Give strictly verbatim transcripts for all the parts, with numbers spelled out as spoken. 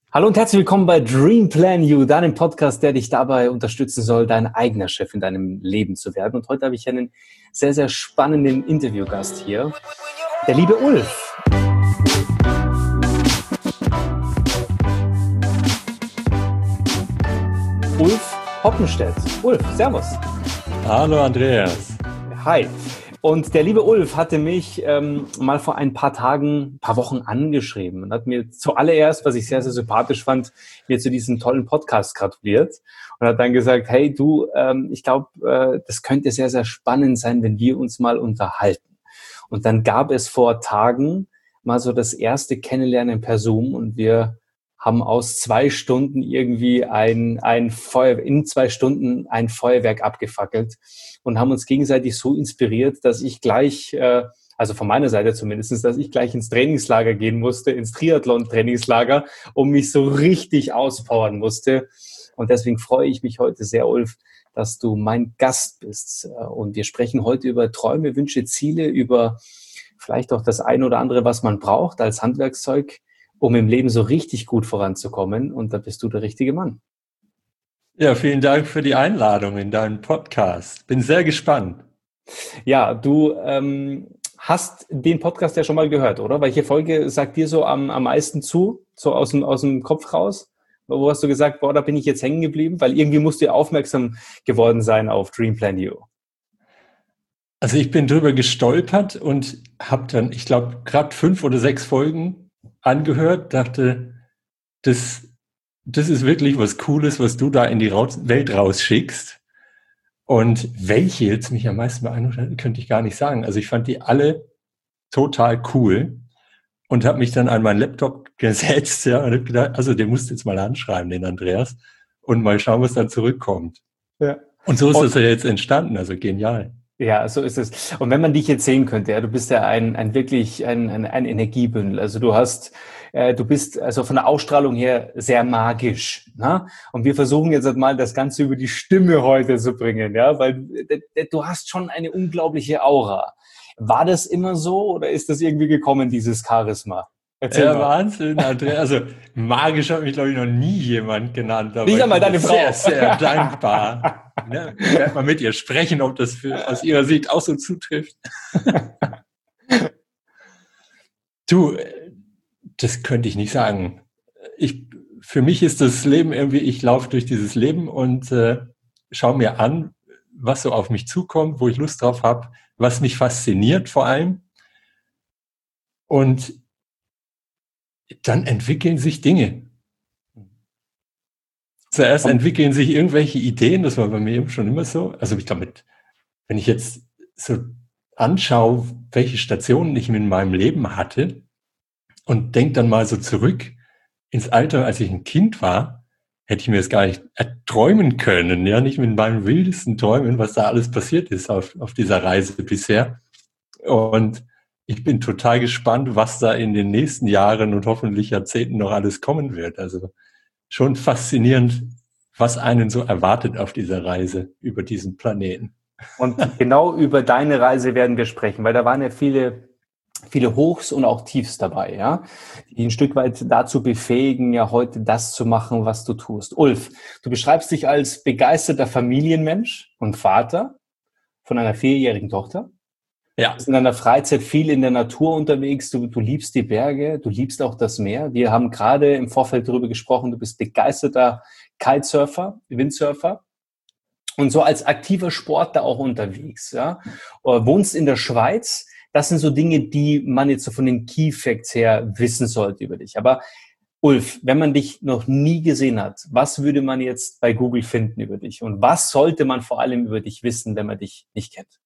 Hallo und herzlich willkommen bei Dream Plan You, deinem Podcast, der dich dabei unterstützen soll, dein eigener Chef in deinem Leben zu werden. Und heute habe ich einen sehr, sehr spannenden Interviewgast hier, der liebe Ulf. Ulf Hoppenstedt. Ulf, servus. Hallo Andreas. Hi. Und der liebe Ulf hatte mich ähm, mal vor ein paar Tagen, ein paar Wochen angeschrieben und hat mir zuallererst, was ich sehr, sehr sympathisch fand, mir zu diesem tollen Podcast gratuliert und hat dann gesagt, hey du, ähm, ich glaube, äh, das könnte sehr, sehr spannend sein, wenn wir uns mal unterhalten. Und dann gab es vor Tagen mal so das erste Kennenlernen per Zoom und wir haben aus zwei Stunden irgendwie ein, ein Feuer, in zwei Stunden ein Feuerwerk abgefackelt und haben uns gegenseitig so inspiriert, dass ich gleich, äh, also von meiner Seite zumindest, dass ich gleich ins Trainingslager gehen musste, ins Triathlon-Trainingslager, und mich so richtig auspowern musste. Und deswegen freue ich mich heute sehr, Ulf, dass du mein Gast bist. Und wir sprechen heute über Träume, Wünsche, Ziele, über vielleicht auch das ein oder andere, was man braucht als Handwerkszeug, um im Leben so richtig gut voranzukommen. Und da bist du der richtige Mann. Ja, vielen Dank für die Einladung in deinen Podcast. Bin sehr gespannt. Ja, du ähm, hast den Podcast ja schon mal gehört, oder? Welche Folge sagt dir so am, am meisten zu, so aus dem, aus dem Kopf raus? Wo hast du gesagt, boah, da bin ich jetzt hängen geblieben? Weil irgendwie musst du ja aufmerksam geworden sein auf Dream Plan You. Also ich bin drüber gestolpert und habe dann, ich glaube, gerade fünf oder sechs Folgen angehört, dachte, das, das ist wirklich was Cooles, was du da in die Welt rausschickst. Und welche jetzt mich am meisten beeindruckt, könnte ich gar nicht sagen. Also ich fand die alle total cool und habe mich dann an meinen Laptop gesetzt, ja, und habe gedacht, also den musst du jetzt mal anschreiben, den Andreas, und mal schauen, was dann zurückkommt. Ja. Und so ist und, das ja jetzt entstanden, also genial. Ja, so ist es. Und wenn man dich jetzt sehen könnte, ja, du bist ja ein, ein wirklich ein, ein, ein Energiebündel. Also du hast, äh, du bist also von der Ausstrahlung her sehr magisch. Ne? Und wir versuchen jetzt mal das Ganze über die Stimme heute zu bringen, ja, weil äh, du hast schon eine unglaubliche Aura. War das immer so oder ist das irgendwie gekommen, dieses Charisma? Erzähl ja, mal. Wahnsinn, Andrea. Also magisch hat mich, glaube ich, noch nie jemand genannt. Aber nicht einmal deine Frau. Sehr, sehr dankbar. Ne? Ich werde mal mit ihr sprechen, ob das für, aus ihrer Sicht auch so zutrifft. Du, das könnte ich nicht sagen. Ich, für mich ist das Leben irgendwie, ich laufe durch dieses Leben und äh, schaue mir an, was so auf mich zukommt, wo ich Lust drauf habe, was mich fasziniert vor allem. Und dann entwickeln sich Dinge. Zuerst entwickeln sich irgendwelche Ideen, das war bei mir eben schon immer so. Also ich damit, wenn ich jetzt so anschaue, welche Stationen ich in meinem Leben hatte und denke dann mal so zurück ins Alter, als ich ein Kind war, hätte ich mir das gar nicht erträumen können, ja, nicht mit meinen wildesten Träumen, was da alles passiert ist auf, auf dieser Reise bisher. Und ich bin total gespannt, was da in den nächsten Jahren und hoffentlich Jahrzehnten noch alles kommen wird. Also schon faszinierend, was einen so erwartet auf dieser Reise über diesen Planeten. Und genau über deine Reise werden wir sprechen, weil da waren ja viele, viele Hochs und auch Tiefs dabei, ja, die ein Stück weit dazu befähigen, ja heute das zu machen, was du tust. Ulf, du beschreibst dich als begeisterter Familienmensch und Vater von einer vierjährigen Tochter. Ja. Du bist in deiner Freizeit viel in der Natur unterwegs, du, du liebst die Berge, du liebst auch das Meer. Wir haben gerade im Vorfeld darüber gesprochen, du bist begeisterter Kitesurfer, Windsurfer und so als aktiver Sportler auch unterwegs. Ja? Wohnst in der Schweiz. Das sind so Dinge, die man jetzt so von den Key Facts her wissen sollte über dich. Aber Ulf, wenn man dich noch nie gesehen hat, was würde man jetzt bei Google finden über dich? Und was sollte man vor allem über dich wissen, wenn man dich nicht kennt?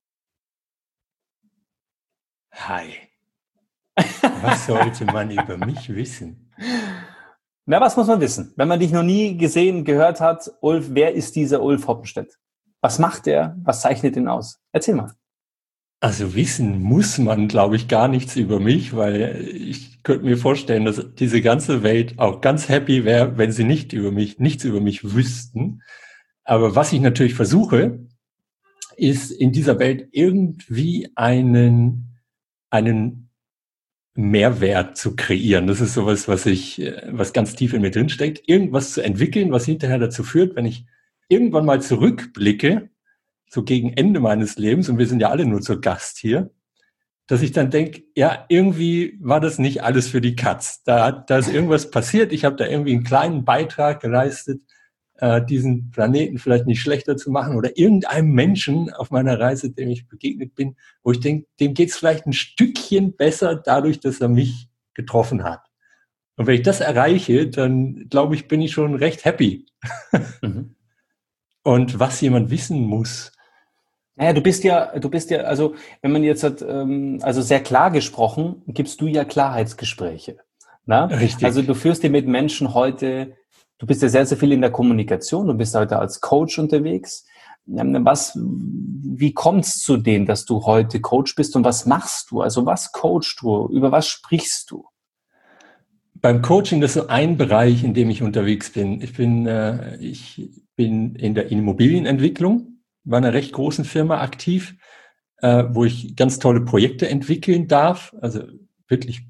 Hi. Was sollte man über mich wissen? Na, was muss man wissen? Wenn man dich noch nie gesehen, gehört hat, Ulf, wer ist dieser Ulf Hoppenstedt? Was macht er? Was zeichnet ihn aus? Erzähl mal. Also wissen muss man, glaube ich, gar nichts über mich, weil ich könnte mir vorstellen, dass diese ganze Welt auch ganz happy wäre, wenn sie nicht über mich, nichts über mich wüssten. Aber was ich natürlich versuche, ist in dieser Welt irgendwie einen, einen Mehrwert zu kreieren. Das ist sowas, was ich, was ganz tief in mir drin steckt. Irgendwas zu entwickeln, was hinterher dazu führt, wenn ich irgendwann mal zurückblicke, so gegen Ende meines Lebens, und wir sind ja alle nur zu Gast hier, dass ich dann denke, ja, irgendwie war das nicht alles für die Katz. Da, da ist irgendwas passiert. Ich habe da irgendwie einen kleinen Beitrag geleistet, äh, diesen Planeten vielleicht nicht schlechter zu machen oder irgendeinem Menschen auf meiner Reise, dem ich begegnet bin, wo ich denke, dem geht es vielleicht ein Stückchen besser dadurch, dass er mich getroffen hat. Und wenn ich das erreiche, dann glaube ich, bin ich schon recht happy. Mhm. Und was jemand wissen muss, naja, du bist ja, du bist ja, also wenn man jetzt hat, ähm, also sehr klar gesprochen, gibst du ja Klarheitsgespräche. Na? Richtig. Also du führst dir mit Menschen heute, du bist ja sehr, sehr viel in der Kommunikation, du bist heute als Coach unterwegs. Was, wie kommt es zu dem, dass du heute Coach bist und was machst du? Also was coachst du? Über was sprichst du? Beim Coaching, das ist so ein Bereich, in dem ich unterwegs bin. Ich bin, äh, ich bin in der Immobilienentwicklung bei einer recht großen Firma aktiv, äh, wo ich ganz tolle Projekte entwickeln darf. Also wirklich,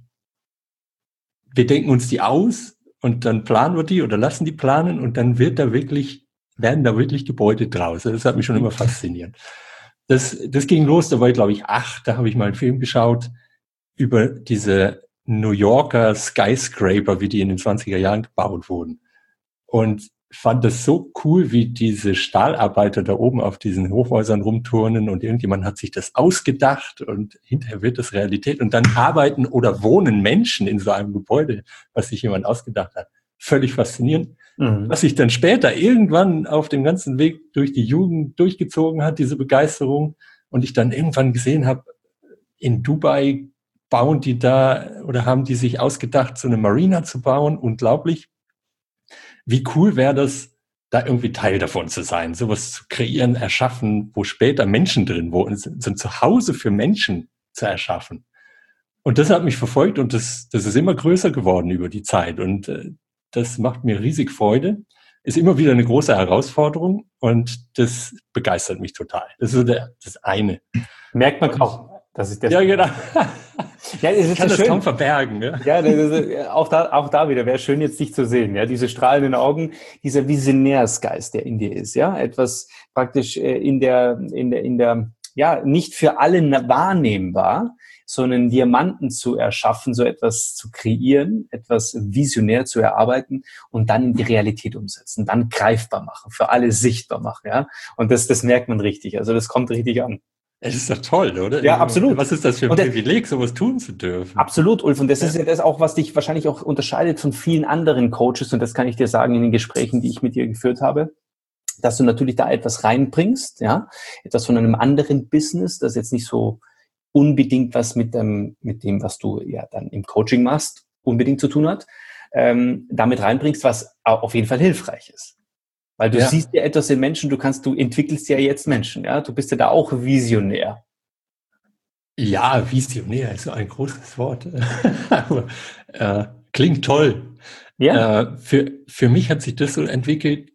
wir denken uns die aus und dann planen wir die oder lassen die planen und dann wird da wirklich, werden da wirklich Gebäude draus. Das hat mich schon immer fasziniert. Das, das ging los, da war ich glaube ich acht, da habe ich mal einen Film geschaut über diese New Yorker Skyscraper, wie die in den zwanziger Jahren gebaut wurden. Und fand das so cool, wie diese Stahlarbeiter da oben auf diesen Hochhäusern rumturnen und irgendjemand hat sich das ausgedacht und hinterher wird das Realität und dann arbeiten oder wohnen Menschen in so einem Gebäude, was sich jemand ausgedacht hat. Völlig faszinierend. Mhm. Was sich dann später irgendwann auf dem ganzen Weg durch die Jugend durchgezogen hat, diese Begeisterung, und ich dann irgendwann gesehen habe, in Dubai bauen die da oder haben die sich ausgedacht, so eine Marina zu bauen. Unglaublich. Wie cool wäre das, da irgendwie Teil davon zu sein, sowas zu kreieren, erschaffen, wo später Menschen drin wohnen, so ein Zuhause für Menschen zu erschaffen. Und das hat mich verfolgt und das, das ist immer größer geworden über die Zeit und äh, das macht mir riesig Freude, ist immer wieder eine große Herausforderung und das begeistert mich total. Das ist so der, das eine. Merkt man kaum. Das ist das. Ja, genau. Ja, es ist ich kann so das schön. kaum verbergen. Ja, ja das ist, auch, da, auch da wieder wäre schön, jetzt dich zu sehen. Ja, diese strahlenden Augen, dieser Visionärsgeist, der in dir ist. Ja, etwas praktisch in der, in der, in der, ja, nicht für alle wahrnehmbar, sondern Diamanten zu erschaffen, so etwas zu kreieren, etwas visionär zu erarbeiten und dann in die Realität umsetzen, dann greifbar machen, für alle sichtbar machen. Ja, und das, das merkt man richtig. Also das kommt richtig an. Es ist doch toll, oder? Ja, absolut. Was ist das für ein der, Privileg, sowas tun zu dürfen? Absolut, Ulf. Und das ja. ist ja das auch, was dich wahrscheinlich auch unterscheidet von vielen anderen Coaches. Und das kann ich dir sagen in den Gesprächen, die ich mit dir geführt habe, dass du natürlich da etwas reinbringst, ja, etwas von einem anderen Business, das jetzt nicht so unbedingt was mit dem, mit dem, was du ja dann im Coaching machst, unbedingt zu tun hat, ähm, damit reinbringst, was auf jeden Fall hilfreich ist. Weil du ja. siehst ja etwas in Menschen, du kannst, du entwickelst ja jetzt Menschen, ja, du bist ja da auch visionär. Ja, visionär ist so ein großes Wort. Aber, äh, klingt toll. Ja. Äh, für, für mich hat sich das so entwickelt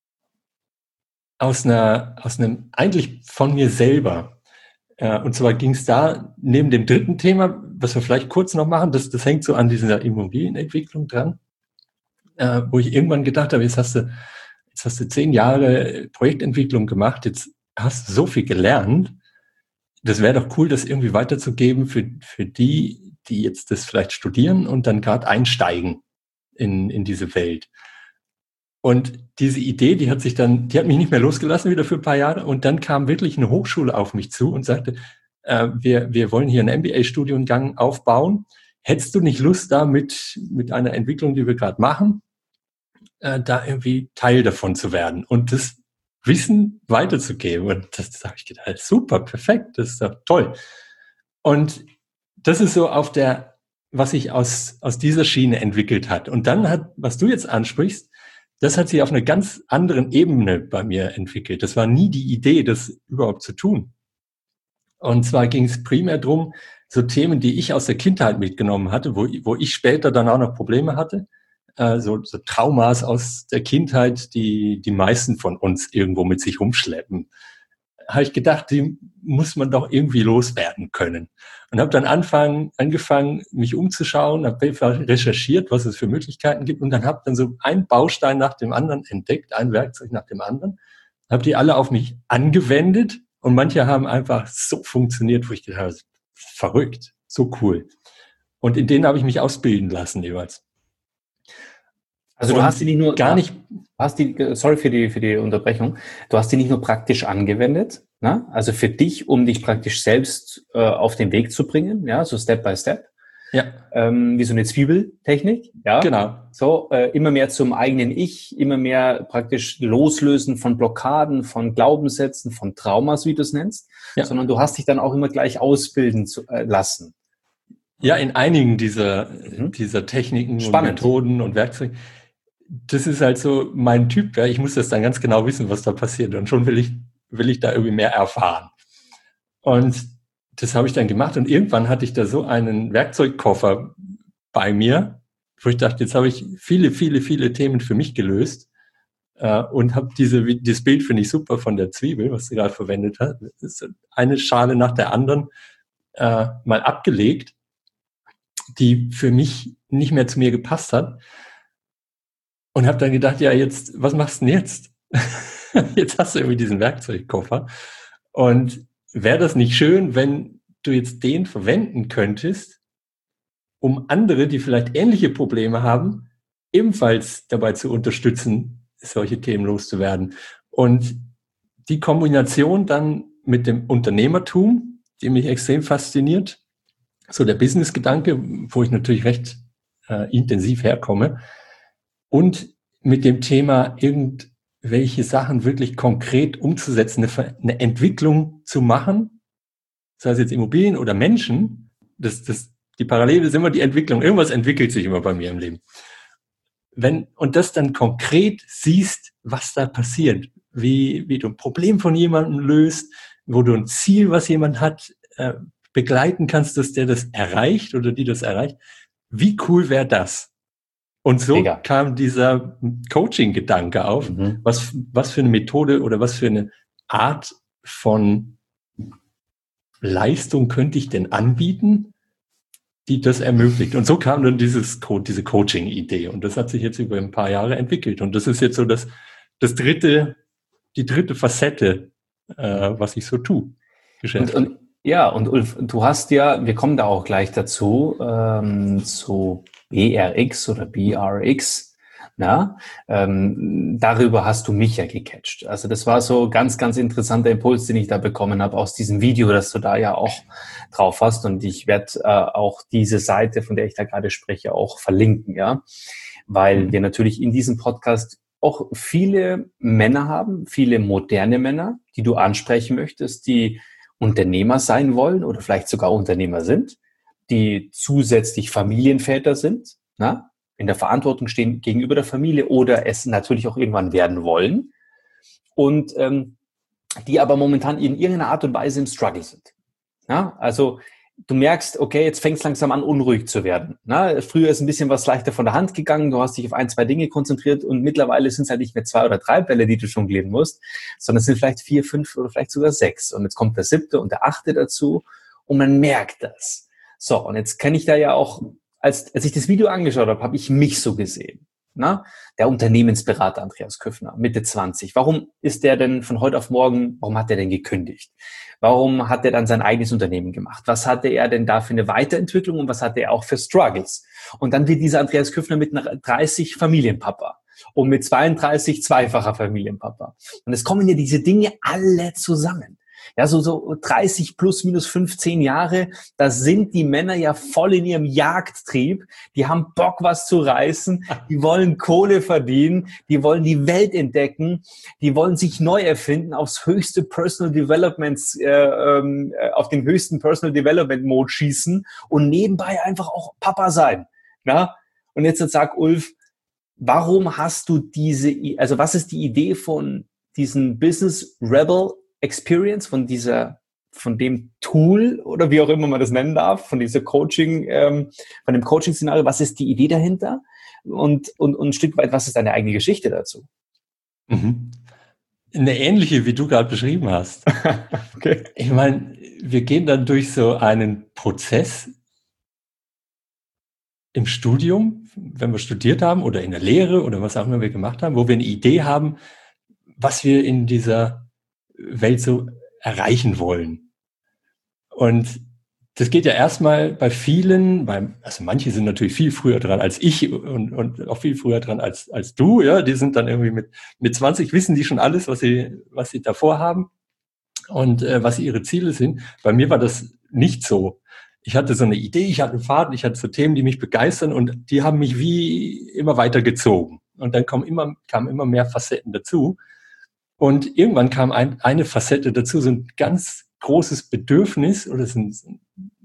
aus einer, aus einem, eigentlich von mir selber. Äh, und zwar ging es da neben dem dritten Thema, was wir vielleicht kurz noch machen, das, das hängt so an dieser Immobilienentwicklung dran, äh, wo ich irgendwann gedacht habe, jetzt hast du Jetzt hast du zehn Jahre Projektentwicklung gemacht, jetzt hast du so viel gelernt. Das wäre doch cool, das irgendwie weiterzugeben für, für die, die jetzt das vielleicht studieren und dann gerade einsteigen in, in diese Welt. Und diese Idee, die hat sich dann, die hat mich nicht mehr losgelassen wieder für ein paar Jahre. Und dann kam wirklich eine Hochschule auf mich zu und sagte, äh, wir, wir wollen hier einen M B A-Studiengang aufbauen. Hättest du nicht Lust da mit, mit einer Entwicklung, die wir gerade machen, da irgendwie Teil davon zu werden und das Wissen weiterzugeben. Und das, das habe ich gedacht, super, perfekt, das ist doch toll. Und das ist so auf der, was sich aus, aus dieser Schiene entwickelt hat. Und dann hat, was du jetzt ansprichst, das hat sich auf einer ganz anderen Ebene bei mir entwickelt. Das war nie die Idee, das überhaupt zu tun. Und zwar ging es primär darum, so Themen, die ich aus der Kindheit mitgenommen hatte, wo, wo ich später dann auch noch Probleme hatte, So, so Traumas aus der Kindheit, die die meisten von uns irgendwo mit sich rumschleppen. habe ich gedacht, die muss man doch irgendwie loswerden können. Und habe dann anfangen, angefangen, mich umzuschauen, habe recherchiert, was es für Möglichkeiten gibt und dann habe dann so einen Baustein nach dem anderen entdeckt, ein Werkzeug nach dem anderen, habe die alle auf mich angewendet und manche haben einfach so funktioniert, wo ich gedacht habe, verrückt, so cool. Und in denen habe ich mich ausbilden lassen jeweils. Also du und hast die nicht nur gar nicht. Hast die, sorry für die für die Unterbrechung. Du hast die nicht nur praktisch angewendet, ne? Also für dich, um dich praktisch selbst äh, auf den Weg zu bringen, ja, so Step by Step. Ja. Ähm, wie so eine Zwiebeltechnik, ja. Genau. So äh, immer mehr zum eigenen Ich, immer mehr praktisch loslösen von Blockaden, von Glaubenssätzen, von Traumas, wie du es nennst, ja. Sondern du hast dich dann auch immer gleich ausbilden zu, äh, lassen. Ja, in einigen dieser mhm. dieser Techniken Spannend. Und Methoden und Werkzeuge. Das ist halt so mein Typ, ja. Ich muss das dann ganz genau wissen, was da passiert. Und schon will ich, will ich da irgendwie mehr erfahren. Und das habe ich dann gemacht. Und irgendwann hatte ich da so einen Werkzeugkoffer bei mir, wo ich dachte, jetzt habe ich viele, viele, viele Themen für mich gelöst. Äh, und habe diese, dieses Bild finde ich super von der Zwiebel, was sie gerade verwendet hat. Das ist eine Schale nach der anderen äh, mal abgelegt, die für mich nicht mehr zu mir gepasst hat. Und habe dann gedacht, ja, jetzt, was machst du denn jetzt? Jetzt hast du irgendwie diesen Werkzeugkoffer. Und wäre das nicht schön, wenn du jetzt den verwenden könntest, um andere, die vielleicht ähnliche Probleme haben, ebenfalls dabei zu unterstützen, solche Themen loszuwerden. Und die Kombination dann mit dem Unternehmertum, die mich extrem fasziniert, so der Business-Gedanke, wo ich natürlich recht äh, intensiv herkomme, und mit dem Thema irgendwelche Sachen wirklich konkret umzusetzen, eine, eine Entwicklung zu machen, sei es jetzt Immobilien oder Menschen, das, das, die Parallele ist immer die Entwicklung. Irgendwas entwickelt sich immer bei mir im Leben. Wenn, und das dann konkret siehst, was da passiert, wie, wie du ein Problem von jemandem löst, wo du ein Ziel, was jemand hat, äh, begleiten kannst, dass der das erreicht oder die das erreicht. Wie cool wäre das? Und so Mega. Kam dieser Coaching-Gedanke auf. Mhm. Was, was für eine Methode oder was für eine Art von Leistung könnte ich denn anbieten, die das ermöglicht? Und so kam dann dieses Co- diese Coaching-Idee. Und das hat sich jetzt über ein paar Jahre entwickelt. Und das ist jetzt so das, das dritte, die dritte Facette, äh, was ich so tue. Und, und, ja, und Ulf, du hast ja, wir kommen da auch gleich dazu, ähm, zu B R X oder B R X, na, ähm, darüber hast du mich ja gecatcht. Also das war so ganz, ganz interessanter Impuls, den ich da bekommen habe aus diesem Video, das du da ja auch drauf hast. Und ich werde äh, auch diese Seite, von der ich da gerade spreche, auch verlinken, ja, weil wir natürlich in diesem Podcast auch viele Männer haben, viele moderne Männer, die du ansprechen möchtest, die Unternehmer sein wollen oder vielleicht sogar Unternehmer sind, die zusätzlich Familienväter sind, na, in der Verantwortung stehen gegenüber der Familie oder es natürlich auch irgendwann werden wollen und ähm, die aber momentan in irgendeiner Art und Weise im Struggle sind. Ja, also du merkst, okay, jetzt fängt es langsam an, unruhig zu werden. Na, früher ist ein bisschen was leichter von der Hand gegangen, du hast dich auf ein, zwei Dinge konzentriert und mittlerweile sind es halt nicht mehr zwei oder drei Bälle, die du jonglieren musst, sondern es sind vielleicht vier, fünf oder vielleicht sogar sechs. Und jetzt kommt der siebte und der achte dazu und man merkt das. So, und jetzt kenne ich da ja auch, als, als ich das Video angeschaut habe, habe ich mich so gesehen. Na, der Unternehmensberater Andreas Küffner, Mitte zwanzig. Warum ist der denn von heute auf morgen, warum hat er denn gekündigt? Warum hat er dann sein eigenes Unternehmen gemacht? Was hatte er denn da für eine Weiterentwicklung und was hatte er auch für Struggles? Und dann wird dieser Andreas Küffner mit dreißig Familienpapa und mit zweiunddreißig zweifacher Familienpapa. Und es kommen ja diese Dinge alle zusammen. Ja, so, so dreißig plus minus fünfzehn Jahre, da sind die Männer ja voll in ihrem Jagdtrieb. Die haben Bock, was zu reißen. Die wollen Kohle verdienen. Die wollen die Welt entdecken. Die wollen sich neu erfinden, aufs höchste Personal Development, äh, äh, auf den höchsten Personal Development Mode schießen und nebenbei einfach auch Papa sein. Ja? Und jetzt sag Ulf, warum hast du diese, also was ist die Idee von diesem Business Rebel Experience, von dieser, von dem Tool oder wie auch immer man das nennen darf, von dieser Coaching, ähm, von dem Coaching-Szenario, was ist die Idee dahinter? Und, und, und ein Stück weit, was ist deine eigene Geschichte dazu? Mhm. eine ähnliche, wie du gerade beschrieben hast. Okay. Ich meine, wir gehen dann durch so einen Prozess im Studium, wenn wir studiert haben oder in der Lehre oder was auch immer wir gemacht haben, wo wir eine Idee haben, was wir in dieser Welt so erreichen wollen. Und das geht ja erstmal bei vielen, bei, also manche sind natürlich viel früher dran als ich und, und auch viel früher dran als, als du, ja, die sind dann irgendwie mit, mit zwanzig, wissen die schon alles, was sie, was sie davor haben und äh, was ihre Ziele sind. Bei mir war das nicht so. Ich hatte so eine Idee, ich hatte einen Faden, ich hatte so Themen, die mich begeistern und die haben mich wie immer weiter gezogen. Und dann kommen immer, kamen immer mehr Facetten dazu. Und irgendwann kam ein, eine Facette dazu, so ein ganz großes Bedürfnis oder so ein,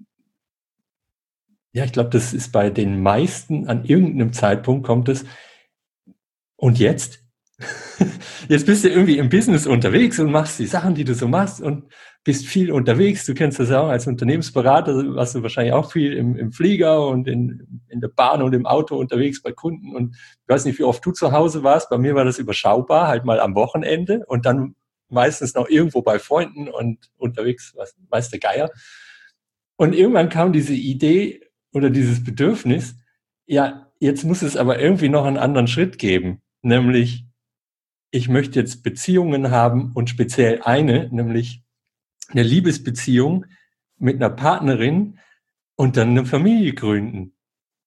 ja, ich glaube, das ist bei den meisten an irgendeinem Zeitpunkt kommt es. Und jetzt? Jetzt bist du irgendwie im Business unterwegs und machst die Sachen, die du so machst und bist viel unterwegs. Du kennst das auch als Unternehmensberater, warst du wahrscheinlich auch viel im, im Flieger und in, in der Bahn und im Auto unterwegs bei Kunden. Und ich weiß nicht, wie oft du zu Hause warst. Bei mir war das überschaubar, halt mal am Wochenende und dann meistens noch irgendwo bei Freunden und unterwegs, was weiß der Geier. Und irgendwann kam diese Idee oder dieses Bedürfnis, ja, jetzt muss es aber irgendwie noch einen anderen Schritt geben, nämlich ich möchte jetzt Beziehungen haben und speziell eine, nämlich eine Liebesbeziehung mit einer Partnerin und dann eine Familie gründen.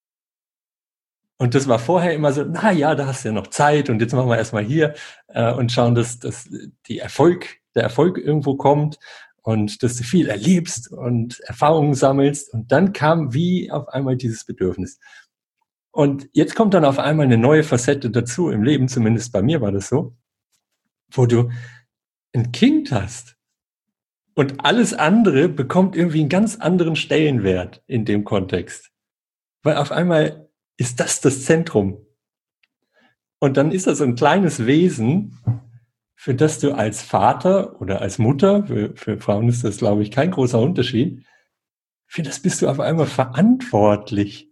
Und das war vorher immer so, na ja, da hast du ja noch Zeit und jetzt machen wir erstmal hier äh, und schauen, dass, dass die Erfolg, der Erfolg irgendwo kommt und dass du viel erlebst und Erfahrungen sammelst. Und dann kam wie auf einmal dieses Bedürfnis. Und jetzt kommt dann auf einmal eine neue Facette dazu im Leben, zumindest bei mir war das so, wo du ein Kind hast und alles andere bekommt irgendwie einen ganz anderen Stellenwert in dem Kontext. Weil auf einmal ist das das Zentrum. Und dann ist das so ein kleines Wesen, für das du als Vater oder als Mutter, für, für Frauen ist das, glaube ich, kein großer Unterschied, für das bist du auf einmal verantwortlich.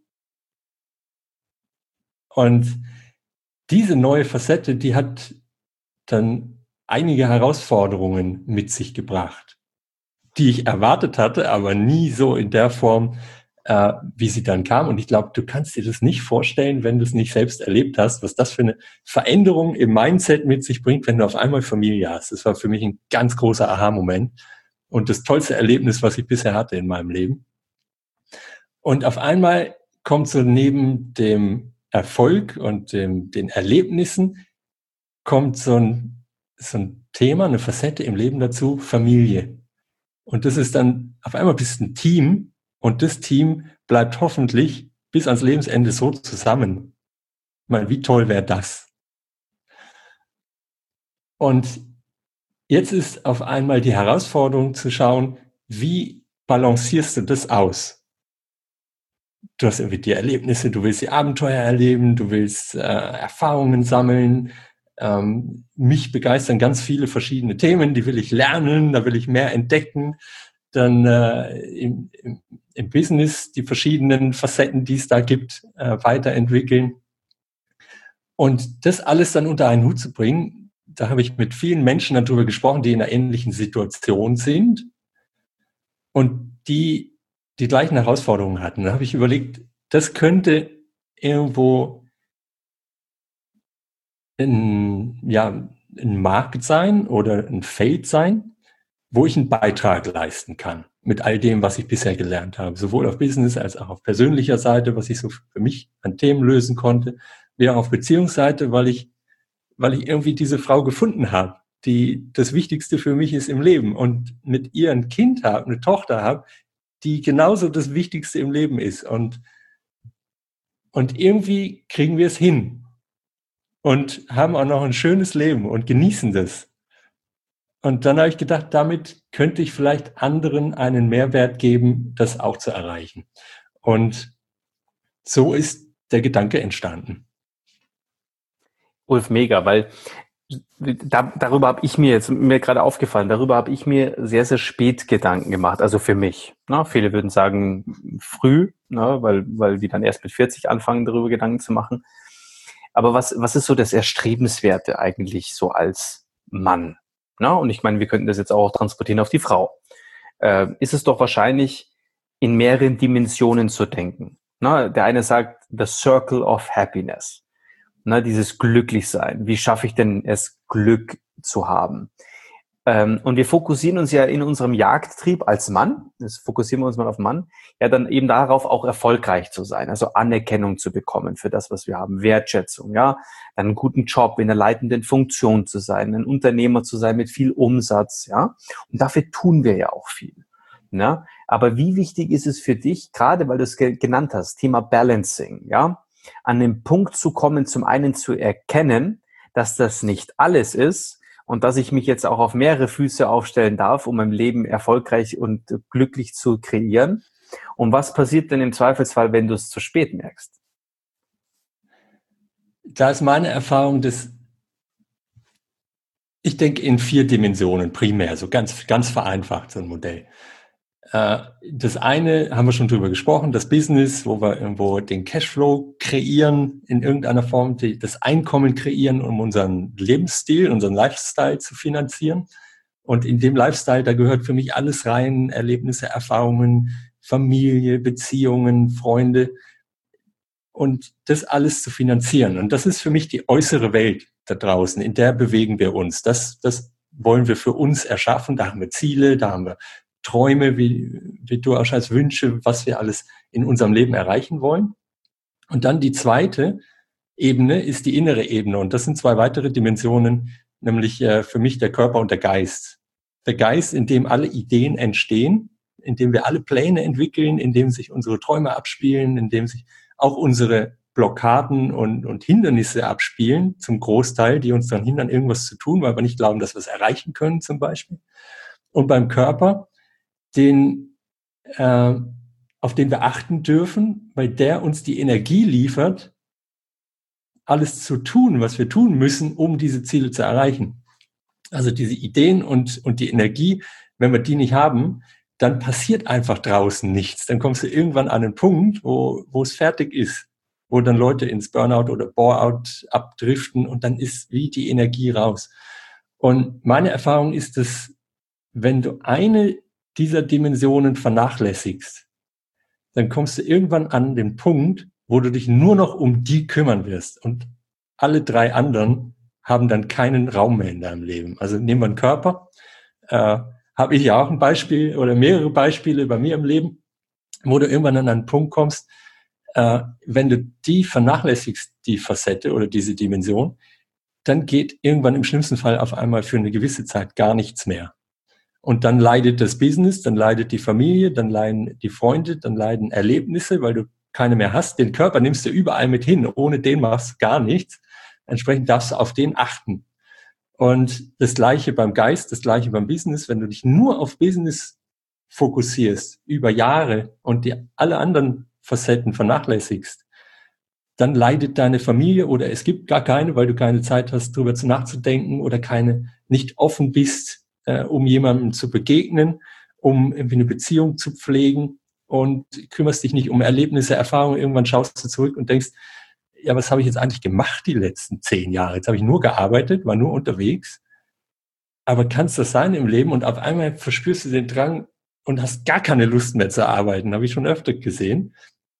Und diese neue Facette, die hat dann einige Herausforderungen mit sich gebracht, die ich erwartet hatte, aber nie so in der Form, äh, wie sie dann kam. Und ich glaube, du kannst dir das nicht vorstellen, wenn du es nicht selbst erlebt hast, was das für eine Veränderung im Mindset mit sich bringt, wenn du auf einmal Familie hast. Das war für mich ein ganz großer Aha-Moment und das tollste Erlebnis, was ich bisher hatte in meinem Leben. Und auf einmal kommt so neben dem Erfolg und dem, den Erlebnissen, kommt so ein, so ein Thema, eine Facette im Leben dazu, Familie. Und das ist dann, auf einmal bist du ein Team und das Team bleibt hoffentlich bis ans Lebensende so zusammen. Ich meine, wie toll wäre das? Und jetzt ist auf einmal die Herausforderung zu schauen, wie balancierst du das aus? Du hast irgendwie die Erlebnisse, du willst die Abenteuer erleben, du willst äh, Erfahrungen sammeln. Ähm, mich begeistern ganz viele verschiedene Themen, die will ich lernen, da will ich mehr entdecken. Dann äh, im, im, im Business die verschiedenen Facetten, die es da gibt, äh, weiterentwickeln. Und das alles dann unter einen Hut zu bringen, da habe ich mit vielen Menschen darüber gesprochen, die in einer ähnlichen Situation sind und die die gleichen Herausforderungen hatten. Da habe ich überlegt, das könnte irgendwo ein, ja, ein Markt sein oder ein Feld sein, wo ich einen Beitrag leisten kann mit all dem, was ich bisher gelernt habe, sowohl auf Business als auch auf persönlicher Seite, was ich so für mich an Themen lösen konnte, wie auch auf Beziehungsseite, weil ich, weil ich irgendwie diese Frau gefunden habe, die das Wichtigste für mich ist im Leben und mit ihr ein Kind habe, eine Tochter habe, die genauso das Wichtigste im Leben ist. Und, und irgendwie kriegen wir es hin und haben auch noch ein schönes Leben und genießen das. Und dann habe ich gedacht, damit könnte ich vielleicht anderen einen Mehrwert geben, das auch zu erreichen. Und so ist der Gedanke entstanden. Ulf, mega, weil da, darüber habe ich mir jetzt, mir gerade aufgefallen, darüber habe ich mir sehr, sehr spät Gedanken gemacht, also für mich. Ne? Viele würden sagen früh, ne? weil, weil die dann erst mit vierzig anfangen, darüber Gedanken zu machen. Aber was, was ist so das Erstrebenswerte eigentlich so als Mann, na, und ich meine, wir könnten das jetzt auch transportieren auf die Frau, äh, ist es doch wahrscheinlich in mehreren Dimensionen zu denken. Na, der eine sagt, the circle of happiness, na, dieses Glücklichsein. Wie schaffe ich denn es, Glück zu haben? Ähm, und wir fokussieren uns ja in unserem Jagdtrieb als Mann, das fokussieren wir uns mal auf Mann, ja dann eben darauf, auch erfolgreich zu sein, also Anerkennung zu bekommen für das, was wir haben, Wertschätzung, ja, dann einen guten Job in der leitenden Funktion zu sein, ein Unternehmer zu sein mit viel Umsatz, ja, und dafür tun wir ja auch viel, ja. Aber wie wichtig ist es für dich, gerade weil du es ge- genannt hast, Thema Balancing, ja, an den Punkt zu kommen, zum einen zu erkennen, dass das nicht alles ist, und dass ich mich jetzt auch auf mehrere Füße aufstellen darf, um mein Leben erfolgreich und glücklich zu kreieren. Und was passiert denn im Zweifelsfall, wenn du es zu spät merkst? Da ist meine Erfahrung, dass ich denke in vier Dimensionen primär, so ganz, ganz vereinfacht so ein Modell. Das eine haben wir schon drüber gesprochen, das Business, wo wir irgendwo den Cashflow kreieren, in irgendeiner Form das Einkommen kreieren, um unseren Lebensstil, unseren Lifestyle zu finanzieren. Und in dem Lifestyle, da gehört für mich alles rein, Erlebnisse, Erfahrungen, Familie, Beziehungen, Freunde und das alles zu finanzieren. Und das ist für mich die äußere Welt da draußen, in der bewegen wir uns. Das, das wollen wir für uns erschaffen, da haben wir Ziele, da haben wir Träume, wie, wie du auch als Wünsche, was wir alles in unserem Leben erreichen wollen. Und dann die zweite Ebene ist die innere Ebene. Und das sind zwei weitere Dimensionen, nämlich äh, für mich der Körper und der Geist. Der Geist, in dem alle Ideen entstehen, in dem wir alle Pläne entwickeln, in dem sich unsere Träume abspielen, in dem sich auch unsere Blockaden und, und Hindernisse abspielen, zum Großteil, die uns dann hindern, irgendwas zu tun, weil wir nicht glauben, dass wir es erreichen können zum Beispiel. Und beim Körper, den, äh, auf den wir achten dürfen, weil der uns die Energie liefert, alles zu tun, was wir tun müssen, um diese Ziele zu erreichen. Also diese Ideen und, und die Energie, wenn wir die nicht haben, dann passiert einfach draußen nichts. Dann kommst du irgendwann an einen Punkt, wo, wo es fertig ist, wo dann Leute ins Burnout oder Bore-out abdriften und dann ist wie die Energie raus. Und meine Erfahrung ist, dass wenn du eine dieser Dimensionen vernachlässigst, dann kommst du irgendwann an den Punkt, wo du dich nur noch um die kümmern wirst. Und alle drei anderen haben dann keinen Raum mehr in deinem Leben. Also nehmen wir einen Körper. Äh, habe ich ja auch ein Beispiel oder mehrere Beispiele bei mir im Leben, wo du irgendwann an einen Punkt kommst, äh, wenn du die vernachlässigst, die Facette oder diese Dimension, dann geht irgendwann im schlimmsten Fall auf einmal für eine gewisse Zeit gar nichts mehr. Und dann leidet das Business, dann leidet die Familie, dann leiden die Freunde, dann leiden Erlebnisse, weil du keine mehr hast. Den Körper nimmst du überall mit hin. Ohne den machst du gar nichts. Entsprechend darfst du auf den achten. Und das Gleiche beim Geist, das Gleiche beim Business. Wenn du dich nur auf Business fokussierst über Jahre und die alle anderen Facetten vernachlässigst, dann leidet deine Familie oder es gibt gar keine, weil du keine Zeit hast, darüber zu nachzudenken oder keine, nicht offen bist, äh, um jemandem zu begegnen, um irgendwie eine Beziehung zu pflegen und kümmerst dich nicht um Erlebnisse, Erfahrungen. Irgendwann schaust du zurück und denkst, ja, was habe ich jetzt eigentlich gemacht die letzten zehn Jahre? Jetzt habe ich nur gearbeitet, war nur unterwegs. Aber kann es das sein im Leben? Und auf einmal verspürst du den Drang und hast gar keine Lust mehr zu arbeiten. Habe ich schon öfter gesehen.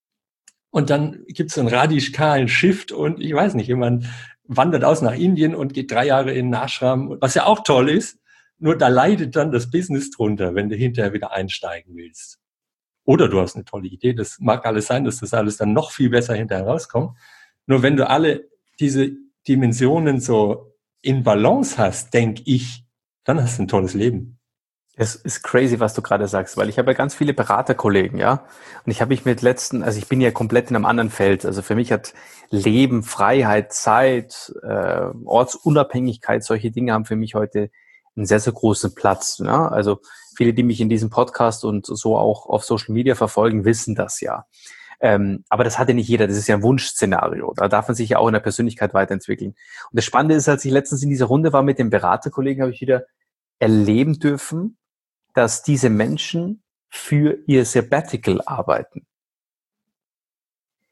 Und dann gibt es so einen radikalen Shift und ich weiß nicht, jemand wandert aus nach Indien und geht drei Jahre in den Ashram, was ja auch toll ist. Nur da leidet dann das Business drunter, wenn du hinterher wieder einsteigen willst. Oder du hast eine tolle Idee. Das mag alles sein, dass das alles dann noch viel besser hinterher rauskommt. Nur wenn du alle diese Dimensionen so in Balance hast, denke ich, dann hast du ein tolles Leben. Es ist crazy, was du gerade sagst, weil ich habe ja ganz viele Beraterkollegen, ja. Und ich habe mich mit letzten, also ich bin ja komplett in einem anderen Feld. Also für mich hat Leben, Freiheit, Zeit, äh, Ortsunabhängigkeit, solche Dinge haben für mich heute einen sehr, sehr großen Platz. Ja? Also viele, die mich in diesem Podcast und so auch auf Social Media verfolgen, wissen das ja. Ähm, aber das hatte nicht jeder, das ist ja ein Wunschszenario. Da darf man sich ja auch in der Persönlichkeit weiterentwickeln. Und das Spannende ist, als ich letztens in dieser Runde war mit dem Beraterkollegen, habe ich wieder erleben dürfen, dass diese Menschen für ihr Sabbatical arbeiten.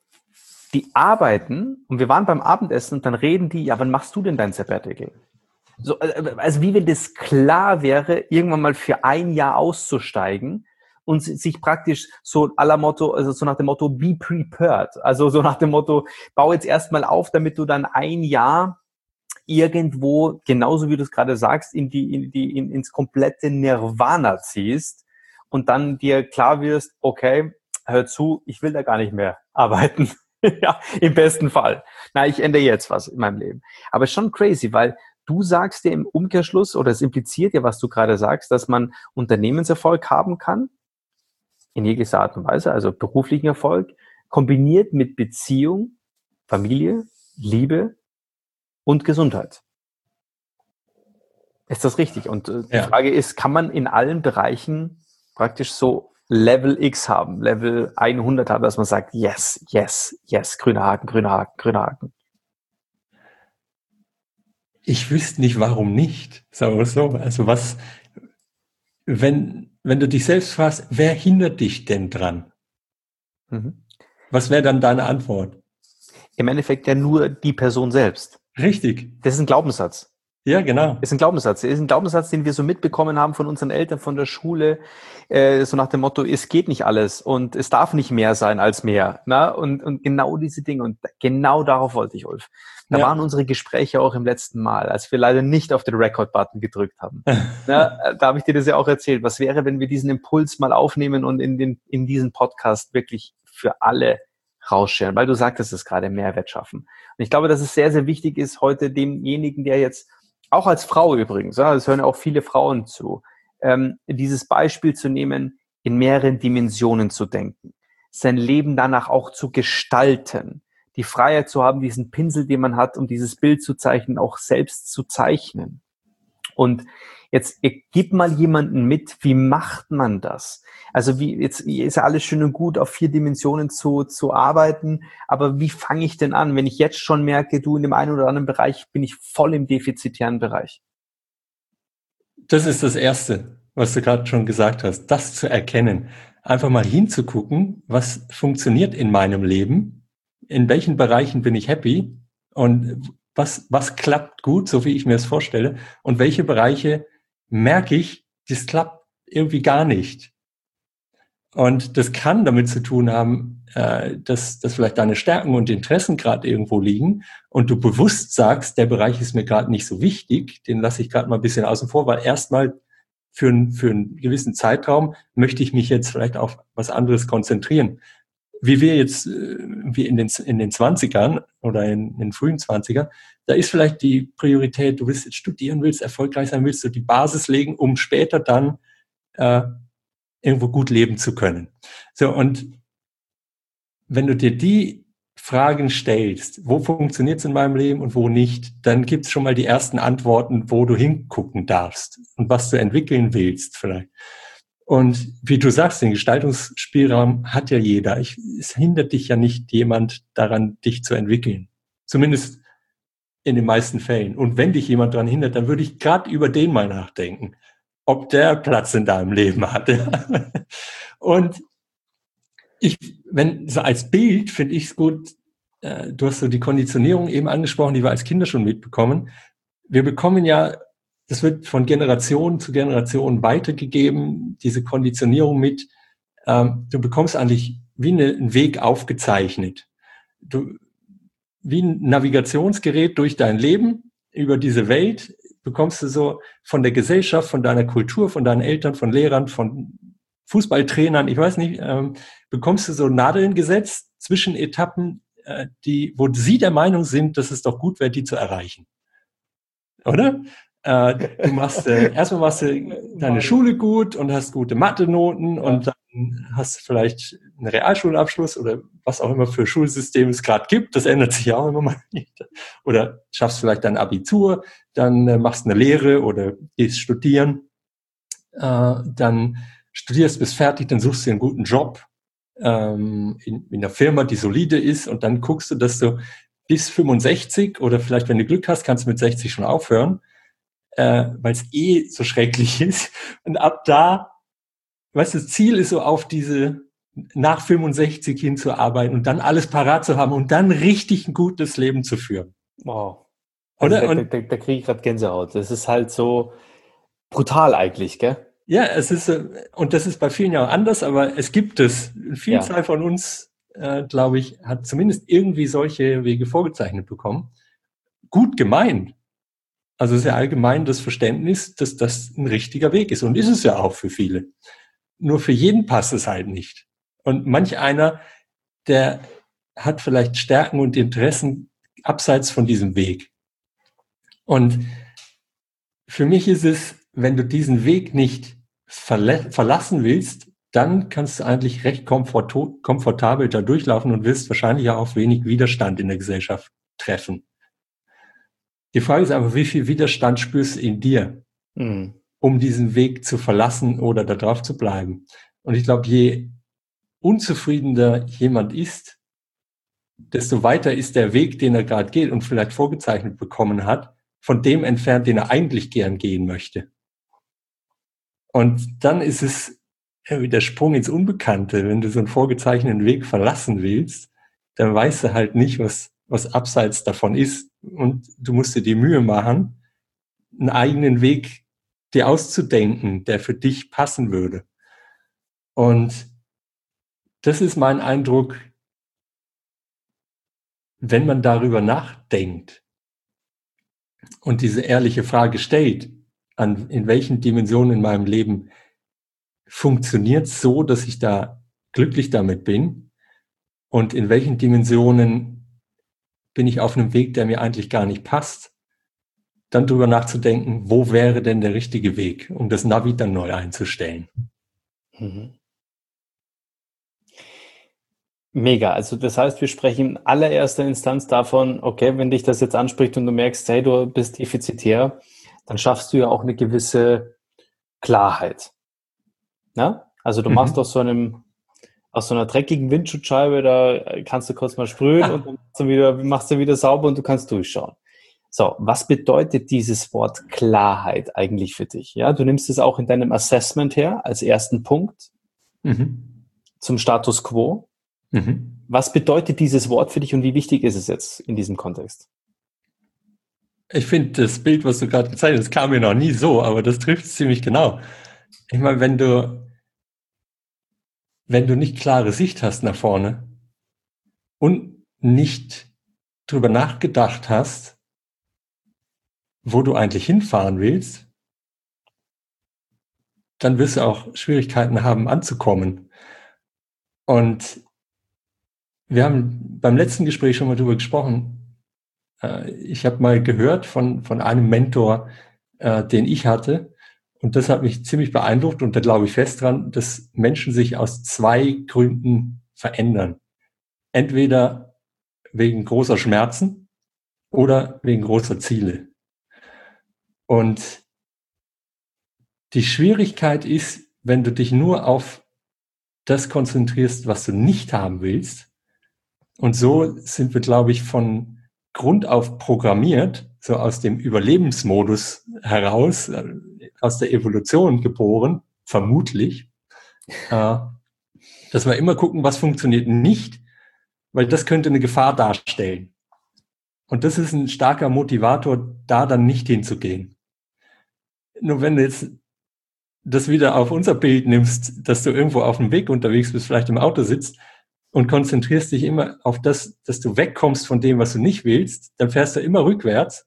Die arbeiten, und wir waren beim Abendessen und dann reden die, ja, wann machst du denn dein Sabbatical? So, also wie wenn das klar wäre, irgendwann mal für ein Jahr auszusteigen und sich praktisch so à la Motto, also so nach dem Motto, be prepared. Also so nach dem Motto, bau jetzt erstmal auf, damit du dann ein Jahr irgendwo, genauso wie du es gerade sagst, in die, in die, in, ins komplette Nirvana ziehst und dann dir klar wirst, okay, hör zu, ich will da gar nicht mehr arbeiten. Ja, im besten Fall. Na, ich ändere jetzt was in meinem Leben. Aber schon crazy, weil du sagst dir im Umkehrschluss, oder es impliziert ja, was du gerade sagst, dass man Unternehmenserfolg haben kann, in jeglicher Art und Weise, also beruflichen Erfolg, kombiniert mit Beziehung, Familie, Liebe und Gesundheit. Ist das richtig? Und äh, die Ja. Frage ist, kann man in allen Bereichen praktisch so Level X haben, Level hundert haben, dass man sagt, yes, yes, yes, grüner Haken, grüner Haken, grüner Haken? Ich wüsste nicht, warum nicht, sagen wir es so. Also was, wenn, wenn du dich selbst fragst, wer hindert dich denn dran? Mhm. Was wäre dann deine Antwort? Im Endeffekt ja nur die Person selbst. Richtig. Das ist ein Glaubenssatz. Ja, genau. Das ist ein Glaubenssatz. Das ist ein Glaubenssatz, den wir so mitbekommen haben von unseren Eltern, von der Schule, äh, so nach dem Motto, es geht nicht alles und es darf nicht mehr sein als mehr. Na? Und, und genau diese Dinge. Und genau darauf wollte ich, Ulf. Da Ja. waren unsere Gespräche auch im letzten Mal, als wir leider nicht auf den Record-Button gedrückt haben. Na, da habe ich dir das ja auch erzählt. Was wäre, wenn wir diesen Impuls mal aufnehmen und in, den, in diesen Podcast wirklich für alle rausstellen? Weil du sagtest es gerade, Mehrwert schaffen. Und ich glaube, dass es sehr, sehr wichtig ist, heute demjenigen, der jetzt auch als Frau übrigens, ja, es hören ja auch viele Frauen zu, ähm, dieses Beispiel zu nehmen, in mehreren Dimensionen zu denken, sein Leben danach auch zu gestalten, die Freiheit zu haben, diesen Pinsel, den man hat, um dieses Bild zu zeichnen, auch selbst zu zeichnen. Und jetzt gib mal jemanden mit, wie macht man das? Also wie, jetzt ist ja alles schön und gut, auf vier Dimensionen zu, zu arbeiten, aber wie fange ich denn an, wenn ich jetzt schon merke, du in dem einen oder anderen Bereich bin ich voll im defizitären Bereich? Das ist das Erste, was du gerade schon gesagt hast, das zu erkennen. Einfach mal hinzugucken, was funktioniert in meinem Leben, in welchen Bereichen bin ich happy und was, was klappt gut, so wie ich mir es vorstelle, und welche Bereiche merke ich, das klappt irgendwie gar nicht. Und das kann damit zu tun haben, äh, dass, dass vielleicht deine Stärken und Interessen gerade irgendwo liegen und du bewusst sagst, der Bereich ist mir gerade nicht so wichtig, den lasse ich gerade mal ein bisschen außen vor, weil erstmal für, ein, für einen gewissen Zeitraum möchte ich mich jetzt vielleicht auf was anderes konzentrieren. Wie wir jetzt, wie in den, in den zwanzigern oder in, in den frühen zwanzigern, da ist vielleicht die Priorität, du willst jetzt studieren, willst erfolgreich sein, willst du die Basis legen, um später dann äh, irgendwo gut leben zu können. So, und wenn du dir die Fragen stellst, wo funktioniert es in meinem Leben und wo nicht, dann gibt es schon mal die ersten Antworten, wo du hingucken darfst und was du entwickeln willst vielleicht. Und wie du sagst, den Gestaltungsspielraum hat ja jeder. Ich, es hindert dich ja nicht jemand daran, dich zu entwickeln. Zumindest in den meisten Fällen. Und wenn dich jemand daran hindert, dann würde ich gerade über den mal nachdenken, ob der Platz in deinem Leben hatte. Und ich, wenn, so als Bild finde ich es gut, äh, du hast so die Konditionierung eben angesprochen, die wir als Kinder schon mitbekommen. Wir bekommen ja, das wird von Generation zu Generation weitergegeben, diese Konditionierung mit, ähm, du bekommst eigentlich wie eine, einen Weg aufgezeichnet. Du, wie ein Navigationsgerät durch dein Leben, über diese Welt, bekommst du so von der Gesellschaft, von deiner Kultur, von deinen Eltern, von Lehrern, von Fußballtrainern, ich weiß nicht, ähm, bekommst du so Nadeln gesetzt zwischen Etappen, äh, die, wo sie der Meinung sind, dass es doch gut wäre, die zu erreichen. Oder? Äh, du machst, äh, erstmal machst du deine Schule gut und hast gute Mathe-Noten, ja. Und dann hast du vielleicht einen Realschulabschluss oder was auch immer für Schulsystem es gerade gibt. Das ändert sich ja auch immer mal nicht. Oder schaffst vielleicht dein Abitur, dann äh, machst eine Lehre oder gehst studieren. Äh, dann studierst, bist fertig, dann suchst du einen guten Job ähm, in, in einer Firma, die solide ist, und dann guckst du, dass du bis fünfundsechzig oder vielleicht, wenn du Glück hast, kannst du mit sechzig schon aufhören, äh, weil es eh so schrecklich ist. Und ab da, weißt du, das Ziel ist so auf diese nach fünfundsechzig hinzuarbeiten und dann alles parat zu haben und dann richtig ein gutes Leben zu führen. Wow. Also da, Oder? da, Und da, da kriege ich gerade Gänsehaut. Das ist halt so brutal eigentlich, gell? ja, es ist, äh, und das ist bei vielen ja auch anders, aber es gibt es. Eine Ja. Vielzahl von uns, äh, glaube ich, hat zumindest irgendwie solche Wege vorgezeichnet bekommen. Gut gemeint. Also es ist ja allgemein das Verständnis, dass das ein richtiger Weg ist. Und ist es ja auch für viele. Nur für jeden passt es halt nicht. Und manch einer, der hat vielleicht Stärken und Interessen abseits von diesem Weg. Und für mich ist es, wenn du diesen Weg nicht verla- verlassen willst, dann kannst du eigentlich recht komfort- komfortabel da durchlaufen und wirst wahrscheinlich auch auf wenig Widerstand in der Gesellschaft treffen. Die Frage ist aber, wie viel Widerstand spürst du in dir, Mhm. um diesen Weg zu verlassen oder da drauf zu bleiben? Und ich glaube, je unzufriedener jemand ist, desto weiter ist der Weg, den er gerade geht und vielleicht vorgezeichnet bekommen hat, von dem entfernt, den er eigentlich gern gehen möchte. Und dann ist es irgendwie der Sprung ins Unbekannte. Wenn du so einen vorgezeichneten Weg verlassen willst, dann weißt du halt nicht, was, was abseits davon ist. Und du musst dir die Mühe machen, einen eigenen Weg dir auszudenken, der für dich passen würde. Und das ist mein Eindruck, wenn man darüber nachdenkt und diese ehrliche Frage stellt, an, in welchen Dimensionen in meinem Leben funktioniert es so, dass ich da glücklich damit bin und in welchen Dimensionen bin ich auf einem Weg, der mir eigentlich gar nicht passt, dann drüber nachzudenken, wo wäre denn der richtige Weg, um das Navi dann neu einzustellen. Mhm. Mega. Also das heißt, wir sprechen in allererster Instanz davon, okay, wenn dich das jetzt anspricht und du merkst, hey, du bist defizitär, dann schaffst du ja auch eine gewisse Klarheit. Ja? Also du machst aus Mhm. so einem, aus so einer dreckigen Windschutzscheibe, da kannst du kurz mal sprühen und dann machst du wieder, machst du wieder sauber und du kannst durchschauen. So, was bedeutet dieses Wort Klarheit eigentlich für dich? Ja, du nimmst es auch in deinem Assessment her als ersten Punkt Mhm. zum Status quo. Mhm. Was bedeutet dieses Wort für dich und wie wichtig ist es jetzt in diesem Kontext? Ich finde das Bild, was du gerade gezeigt hast, kam mir noch nie so, aber das trifft es ziemlich genau. Ich meine, wenn du, wenn du nicht klare Sicht hast nach vorne und nicht drüber nachgedacht hast, wo du eigentlich hinfahren willst, dann wirst du auch Schwierigkeiten haben, anzukommen. Und wir haben beim letzten Gespräch schon mal drüber gesprochen. Ich habe mal gehört von, von einem Mentor, äh, den ich hatte. Und das hat mich ziemlich beeindruckt. Und da glaube ich fest dran, dass Menschen sich aus zwei Gründen verändern. Entweder wegen großer Schmerzen oder wegen großer Ziele. Und die Schwierigkeit ist, wenn du dich nur auf das konzentrierst, was du nicht haben willst. Und so sind wir, glaube ich, von Grund auf programmiert, so aus dem Überlebensmodus heraus, aus der Evolution geboren, vermutlich, äh, dass wir immer gucken, was funktioniert nicht, weil das könnte eine Gefahr darstellen. Und das ist ein starker Motivator, da dann nicht hinzugehen. Nur wenn du jetzt das wieder auf unser Bild nimmst, dass du irgendwo auf dem Weg unterwegs bist, vielleicht im Auto sitzt und konzentrierst dich immer auf das, dass du wegkommst von dem, was du nicht willst, dann fährst du immer rückwärts.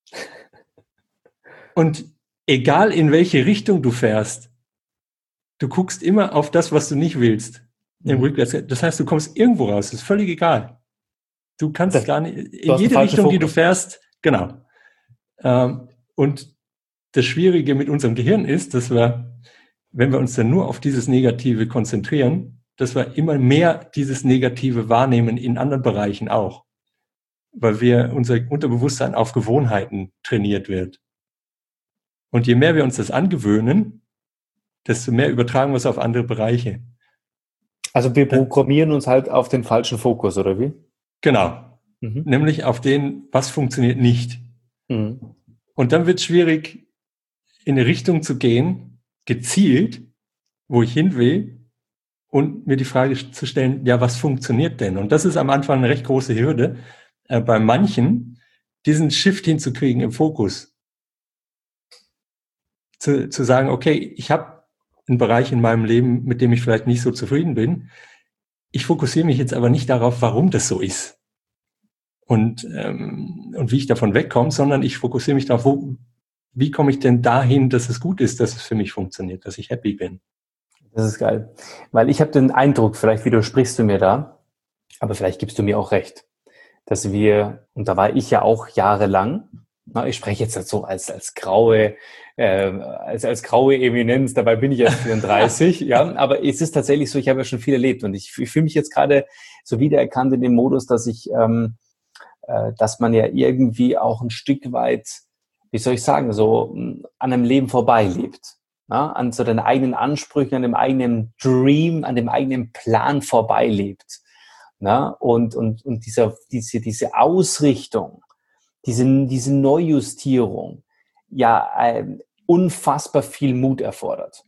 Und egal in welche Richtung du fährst, du guckst immer auf das, was du nicht willst. Im Mhm. Rückwärts. Das heißt, du kommst irgendwo raus, das ist völlig egal. Du kannst Das, gar nicht, du in hast einen jede falschen Richtung, die du Fokus. fährst, genau. Ähm, und das Schwierige mit unserem Gehirn ist, dass wir, wenn wir uns dann nur auf dieses Negative konzentrieren, dass wir immer mehr dieses Negative wahrnehmen in anderen Bereichen auch. Weil wir, unser Unterbewusstsein auf Gewohnheiten trainiert wird. Und je mehr wir uns das angewöhnen, desto mehr übertragen wir es auf andere Bereiche. Also wir programmieren uns halt auf den falschen Fokus, oder wie? Genau. Mhm. Nämlich auf den, was funktioniert nicht. Mhm. Und dann wird es schwierig, in eine Richtung zu gehen, gezielt, wo ich hin will, und mir die Frage zu stellen, ja, was funktioniert denn? Und das ist am Anfang eine recht große Hürde äh, bei manchen, diesen Shift hinzukriegen im Fokus. Zu, zu sagen, okay, ich habe einen Bereich in meinem Leben, mit dem ich vielleicht nicht so zufrieden bin. Ich fokussiere mich jetzt aber nicht darauf, warum das so ist und, ähm, und wie ich davon wegkomme, sondern ich fokussiere mich darauf, wo, wie komme ich denn dahin, dass es gut ist, dass es für mich funktioniert, dass ich happy bin. Das ist geil. Weil ich habe den Eindruck, vielleicht widersprichst du mir da, aber vielleicht gibst du mir auch recht, dass wir, und da war ich ja auch jahrelang, na, ich spreche jetzt so als, als graue, äh, als, als graue Eminenz, dabei bin ich erst vierunddreißig, ja, aber es ist tatsächlich so, ich habe ja schon viel erlebt und ich, ich fühle mich jetzt gerade so wiedererkannt in dem Modus, dass ich, ähm, äh, dass man ja irgendwie auch ein Stück weit, wie soll ich sagen, so an einem Leben vorbeilebt. Ja, an so den eigenen Ansprüchen, an dem eigenen Dream, an dem eigenen Plan vorbeilebt. Ja, und, und, und dieser, diese, diese Ausrichtung, diese, diese Neujustierung, ja, äh, unfassbar viel Mut erfordert.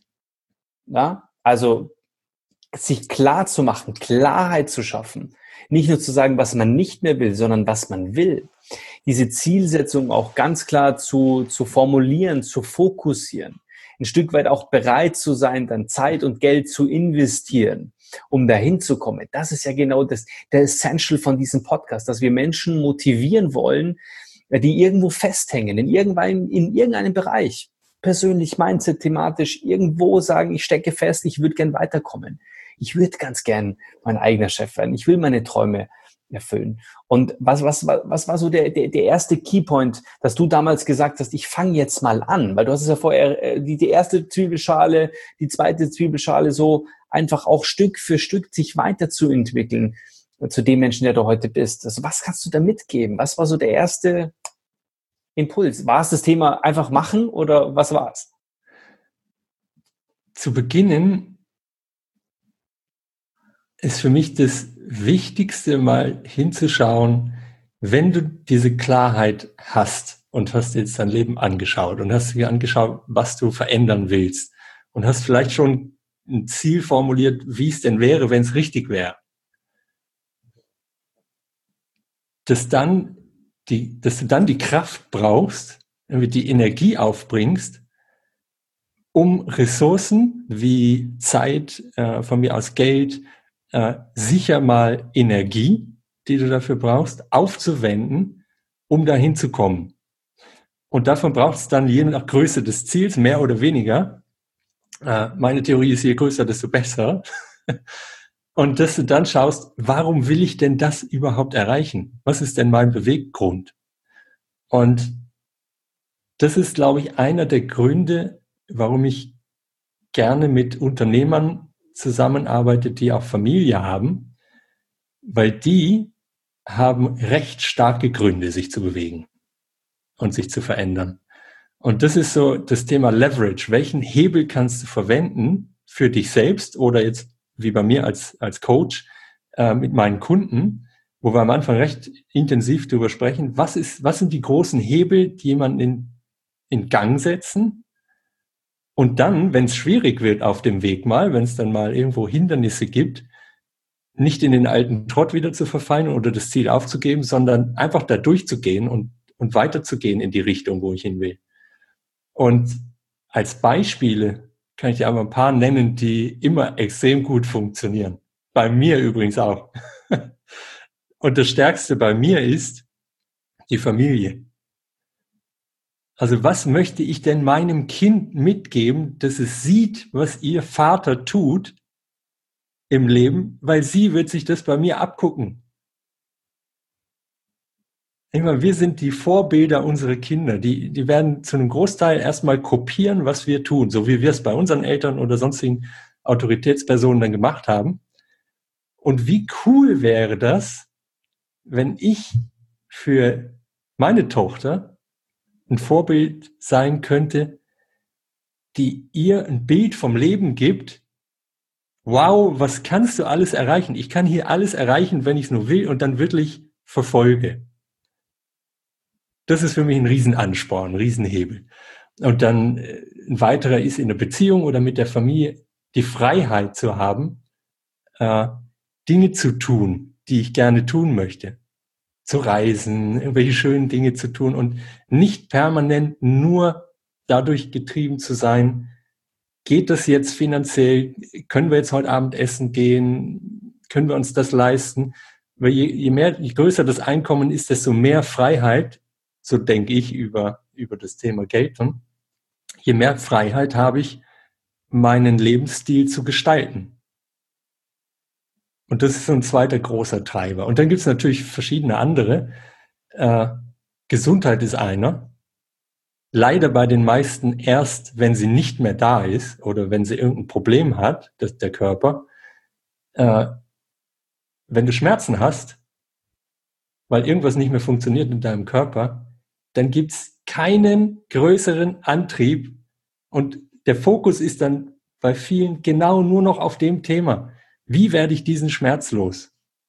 Ja, also, sich klar zu machen, Klarheit zu schaffen, nicht nur zu sagen, was man nicht mehr will, sondern was man will. Diese Zielsetzung auch ganz klar zu, zu formulieren, zu fokussieren. Ein Stück weit auch bereit zu sein, dann Zeit und Geld zu investieren, um dahin zu kommen. Das ist ja genau das, der Essential von diesem Podcast, dass wir Menschen motivieren wollen, die irgendwo festhängen, in irgendeinem, in irgendeinem Bereich, persönlich, Mindset, thematisch, irgendwo sagen, ich stecke fest, ich würde gern weiterkommen. Ich würde ganz gern mein eigener Chef werden. Ich will meine Träume erfüllen. Und was, was, was war so der, der, der erste Keypoint, dass du damals gesagt hast, ich fange jetzt mal an? Weil du hast es ja vorher, die, die erste Zwiebelschale, die zweite Zwiebelschale so einfach auch Stück für Stück sich weiterzuentwickeln zu dem Menschen, der du heute bist. Also was kannst du da mitgeben? Was war so der erste Impuls? War es das Thema einfach machen oder was war es? Zu beginnen ist für mich das Wichtigste, mal hinzuschauen, wenn du diese Klarheit hast und hast jetzt dein Leben angeschaut und hast dir angeschaut, was du verändern willst und hast vielleicht schon ein Ziel formuliert, wie es denn wäre, wenn es richtig wäre. Dass dann die, dass du dann die Kraft brauchst, damit die Energie aufbringst, um Ressourcen wie Zeit, äh, von mir aus Geld, äh, sicher mal Energie, die du dafür brauchst, aufzuwenden, um dahin zu kommen. Und davon braucht es dann je nach Größe des Ziels, mehr oder weniger. Äh, meine Theorie ist, je größer, desto besser. Und dass du dann schaust, warum will ich denn das überhaupt erreichen? Was ist denn mein Beweggrund? Und das ist, glaube ich, einer der Gründe, warum ich gerne mit Unternehmern zusammenarbeite, die auch Familie haben, weil die haben recht starke Gründe, sich zu bewegen und sich zu verändern. Und das ist so das Thema Leverage. Welchen Hebel kannst du verwenden für dich selbst oder jetzt wie bei mir als, als Coach äh, mit meinen Kunden, wo wir am Anfang recht intensiv darüber sprechen, was ist, was sind die großen Hebel, die jemanden in, in Gang setzen? Und dann, wenn es schwierig wird auf dem Weg mal, wenn es dann mal irgendwo Hindernisse gibt, nicht in den alten Trott wieder zu verfallen oder das Ziel aufzugeben, sondern einfach da durchzugehen und, und weiterzugehen in die Richtung, wo ich hin will. Und als Beispiele kann ich dir aber ein paar nennen, die immer extrem gut funktionieren. Bei mir übrigens auch. Und das Stärkste bei mir ist die Familie. Also was möchte ich denn meinem Kind mitgeben, dass es sieht, was ihr Vater tut im Leben, weil sie wird sich das bei mir abgucken. Ich meine, wir sind die Vorbilder unserer Kinder. Die, die werden zu einem Großteil erstmal kopieren, was wir tun, so wie wir es bei unseren Eltern oder sonstigen Autoritätspersonen dann gemacht haben. Und wie cool wäre das, wenn ich für meine Tochter ein Vorbild sein könnte, die ihr ein Bild vom Leben gibt. Wow, was kannst du alles erreichen? Ich kann hier alles erreichen, wenn ich es nur will und dann wirklich verfolge. Das ist für mich ein Riesenansporn, ein Riesenhebel. Und dann ein weiterer ist in der Beziehung oder mit der Familie die Freiheit zu haben, äh, Dinge zu tun, die ich gerne tun möchte. zu reisen, irgendwelche schönen Dinge zu tun und nicht permanent nur dadurch getrieben zu sein, geht das jetzt finanziell, können wir jetzt heute Abend essen gehen, können wir uns das leisten? Weil je, je mehr, je größer das Einkommen ist, desto mehr Freiheit, so denke ich über, über das Thema Geld, je mehr Freiheit habe ich, meinen Lebensstil zu gestalten. Und das ist so ein zweiter großer Treiber. Und dann gibt es natürlich verschiedene andere. Äh, Gesundheit ist einer. Leider bei den meisten erst, wenn sie nicht mehr da ist oder wenn sie irgendein Problem hat, das, der Körper. Äh, wenn du Schmerzen hast, weil irgendwas nicht mehr funktioniert in deinem Körper, dann gibt es keinen größeren Antrieb. Und der Fokus ist dann bei vielen genau nur noch auf dem Thema. Wie werde ich diesen Schmerz los?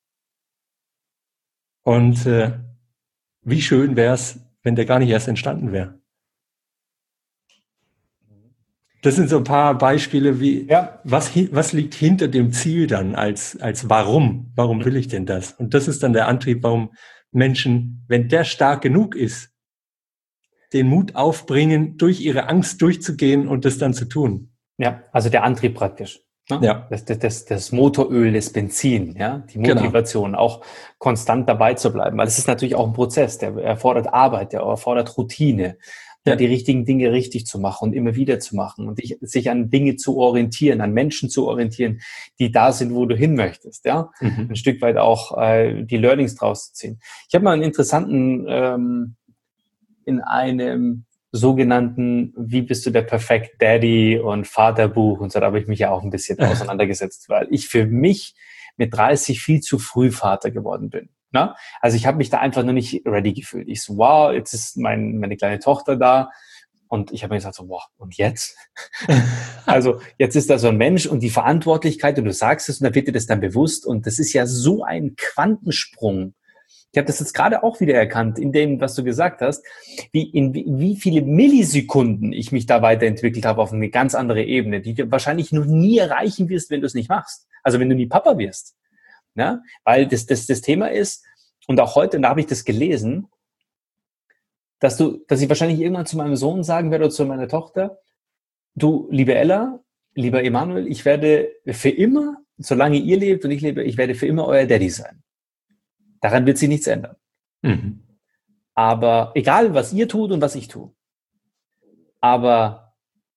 Und äh, wie schön wäre es, wenn der gar nicht erst entstanden wäre. Das sind so ein paar Beispiele, wie ja. was, was liegt hinter dem Ziel dann als, als Warum? Warum will ich denn das? Und das ist dann der Antrieb, warum Menschen, wenn der stark genug ist, den Mut aufbringen, durch ihre Angst durchzugehen und das dann zu tun. Ja, also der Antrieb praktisch. Ne? Ja. Das, das, das, das Motoröl, das Benzin, ja, die Motivation, genau. Auch konstant dabei zu bleiben. Weil es ist natürlich auch ein Prozess, der erfordert Arbeit, der erfordert Routine, ja. Ja, die richtigen Dinge richtig zu machen und immer wieder zu machen und dich, sich an Dinge zu orientieren, an Menschen zu orientieren, die da sind, wo du hin möchtest, ja, mhm. ein Stück weit auch äh, die Learnings draus zu ziehen. Ich habe mal einen interessanten ähm, in einem sogenannten, wie bist du der Perfect Daddy und Vaterbuch und so, da habe ich mich ja auch ein bisschen auseinandergesetzt, weil ich für mich mit dreißig viel zu früh Vater geworden bin. Ne? Also ich habe mich da einfach nur nicht ready gefühlt. Ich so, wow, jetzt ist mein, meine kleine Tochter da und ich habe mir gesagt so, wow, und jetzt? Also jetzt ist da so ein Mensch und die Verantwortlichkeit und du sagst es und dann wird dir das dann bewusst und das ist ja so ein Quantensprung. Ich habe das jetzt gerade auch wieder erkannt, in dem, was du gesagt hast, wie in wie viele Millisekunden ich mich da weiterentwickelt habe auf eine ganz andere Ebene, die du wahrscheinlich noch nie erreichen wirst, wenn du es nicht machst. Also wenn du nie Papa wirst. Ja? Weil das, das, das Thema ist, und auch heute, und da habe ich das gelesen, dass du, dass ich wahrscheinlich irgendwann zu meinem Sohn sagen werde oder zu meiner Tochter, du, liebe Ella, lieber Emanuel, ich werde für immer, solange ihr lebt und ich lebe, ich werde für immer euer Daddy sein. Daran wird sich nichts ändern. Mhm. Aber egal, was ihr tut und was ich tue. Aber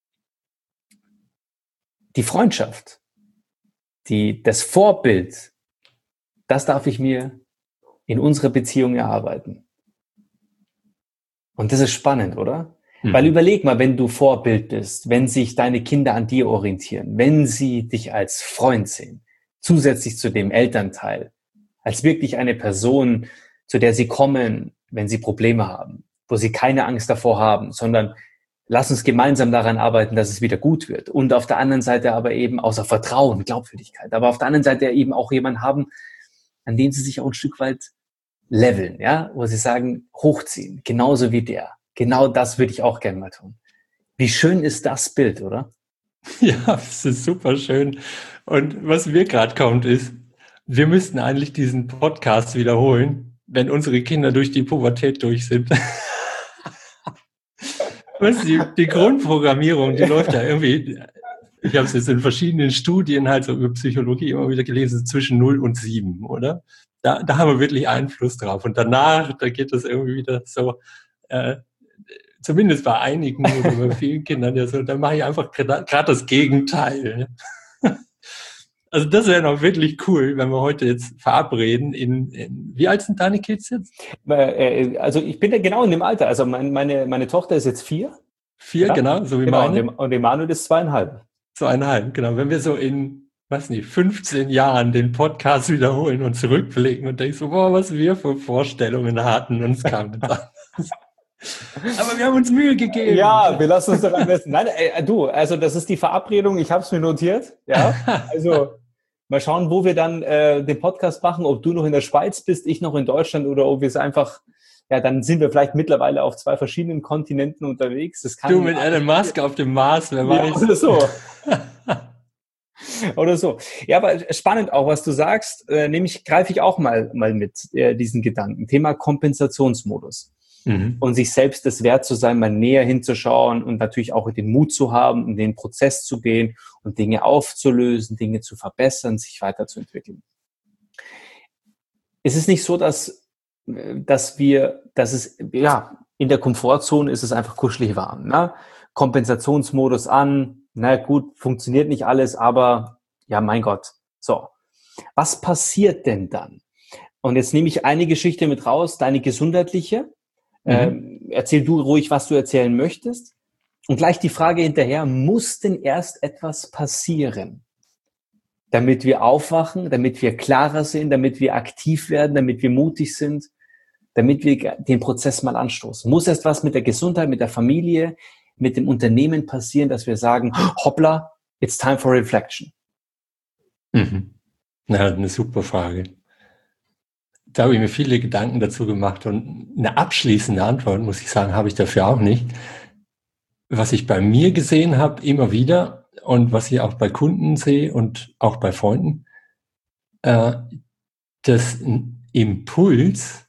die Freundschaft, die, das Vorbild, das darf ich mir in unserer Beziehung erarbeiten. Und das ist spannend, oder? Mhm. Weil überleg mal, wenn du Vorbild bist, wenn sich deine Kinder an dir orientieren, wenn sie dich als Freund sehen, zusätzlich zu dem Elternteil, als wirklich eine Person, zu der sie kommen, wenn sie Probleme haben, wo sie keine Angst davor haben, sondern lass uns gemeinsam daran arbeiten, dass es wieder gut wird. Und auf der anderen Seite aber eben außer Vertrauen, Glaubwürdigkeit, aber auf der anderen Seite eben auch jemanden haben, an dem sie sich auch ein Stück weit leveln, ja, wo sie sagen, hochziehen, genauso wie der. Genau das würde ich auch gerne mal tun. Wie schön ist das Bild, oder? Ja, das ist super schön. Und was mir gerade kommt, ist, wir müssten eigentlich diesen Podcast wiederholen, wenn unsere Kinder durch die Pubertät durch sind. Was die, die Grundprogrammierung, die läuft ja irgendwie, ich habe es jetzt in verschiedenen Studien halt so über Psychologie immer wieder gelesen, zwischen null und sieben, oder? Da, da haben wir wirklich Einfluss drauf. Und danach, da geht es irgendwie wieder so, äh, zumindest bei einigen oder bei vielen Kindern ja so, da mache ich einfach gerade das Gegenteil. Also das wäre noch wirklich cool, wenn wir heute jetzt verabreden. In, in wie alt sind deine Kids jetzt? Also ich bin ja genau in dem Alter. Also mein, meine, meine Tochter ist jetzt vier. Vier, ja? Genau, so wie genau, meine. Und Emanuel ist zweieinhalb. Zweieinhalb, genau. Wenn wir so in, weiß nicht, fünfzehn Jahren den Podcast wiederholen und zurückblicken und denkst so, boah, was wir für Vorstellungen hatten und es kam jetzt an. Aber wir haben uns Mühe gegeben. Ja, wir lassen uns daran messen. Nein, ey, du, also das ist die Verabredung. Ich habe es mir notiert. Ja, also mal schauen, wo wir dann äh, den Podcast machen. Ob du noch in der Schweiz bist, ich noch in Deutschland oder ob wir es einfach. Ja, dann sind wir vielleicht mittlerweile auf zwei verschiedenen Kontinenten unterwegs. Das kann du mit Elon Musk auf dem Mars, wer weiß. Ja, oder so. Oder so. Ja, aber spannend auch, was du sagst. Äh, nämlich greife ich auch mal, mal mit äh, diesen Gedanken. Thema Kompensationsmodus. Mhm. Und sich selbst es wert zu sein, mal näher hinzuschauen und natürlich auch den Mut zu haben, in den Prozess zu gehen und Dinge aufzulösen, Dinge zu verbessern, sich weiterzuentwickeln. Es ist nicht so, dass, dass wir, dass es, ja, in der Komfortzone ist es einfach kuschelig warm, ne? Kompensationsmodus an, na gut, funktioniert nicht alles, aber ja, mein Gott. So. Was passiert denn dann? Und jetzt nehme ich eine Geschichte mit raus, deine gesundheitliche. Mhm. Ähm, erzähl du ruhig, was du erzählen möchtest. Und gleich die Frage hinterher, muss denn erst etwas passieren, damit wir aufwachen, damit wir klarer sind, damit wir aktiv werden, damit wir mutig sind, damit wir den Prozess mal anstoßen? Muss erst was mit der Gesundheit, mit der Familie, mit dem Unternehmen passieren, dass wir sagen, hoppla, it's time for reflection? Mhm. Na, eine super Frage. Da habe ich mir viele Gedanken dazu gemacht und eine abschließende Antwort, muss ich sagen, habe ich dafür auch nicht. Was ich bei mir gesehen habe, immer wieder und was ich auch bei Kunden sehe und auch bei Freunden, äh, dass ein Impuls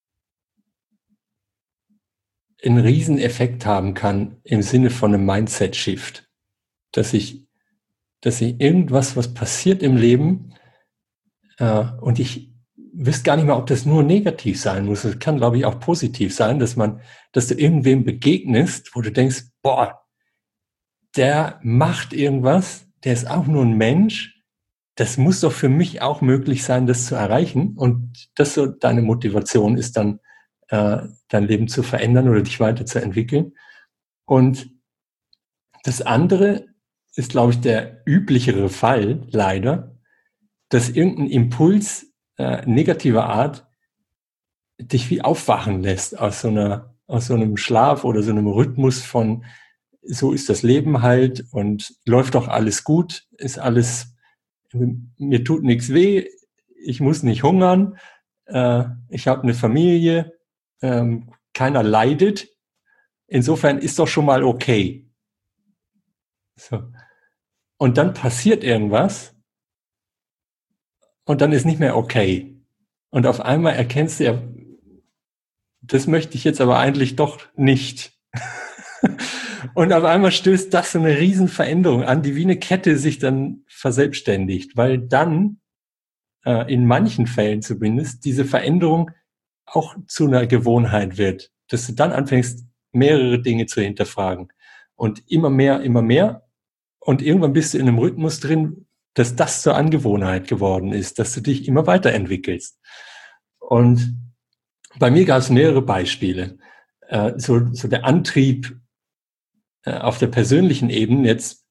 einen riesen Effekt haben kann im Sinne von einem Mindset-Shift. Dass ich, dass ich irgendwas, was passiert im Leben, äh, und ich wüsste gar nicht mal, ob das nur negativ sein muss. Es kann, glaube ich, auch positiv sein, dass man, dass du irgendwem begegnest, wo du denkst, boah, der macht irgendwas, der ist auch nur ein Mensch. Das muss doch für mich auch möglich sein, das zu erreichen. Und das so deine Motivation ist dann, äh, dein Leben zu verändern oder dich weiterzuentwickeln. Und das andere ist, glaube ich, der üblichere Fall, leider, dass irgendein Impuls äh, negativer Art dich wie aufwachen lässt aus so einer, aus so einem Schlaf oder so einem Rhythmus von, so ist das Leben halt und läuft doch alles gut, ist alles, mir tut nichts weh, ich muss nicht hungern, äh, ich habe eine Familie, ähm, keiner leidet, insofern ist doch schon mal okay. So. Und dann passiert irgendwas und dann ist nicht mehr okay. Und auf einmal erkennst du ja, das möchte ich jetzt aber eigentlich doch nicht. Und auf einmal stößt das so eine Riesenveränderung an, die wie eine Kette sich dann verselbstständigt, weil dann, äh, in manchen Fällen zumindest, diese Veränderung auch zu einer Gewohnheit wird, dass du dann anfängst, mehrere Dinge zu hinterfragen und immer mehr, immer mehr und irgendwann bist du in einem Rhythmus drin, dass das zur Angewohnheit geworden ist, dass du dich immer weiterentwickelst. Und bei mir gab es mehrere Beispiele. Äh, so, so der Antrieb äh, auf der persönlichen Ebene jetzt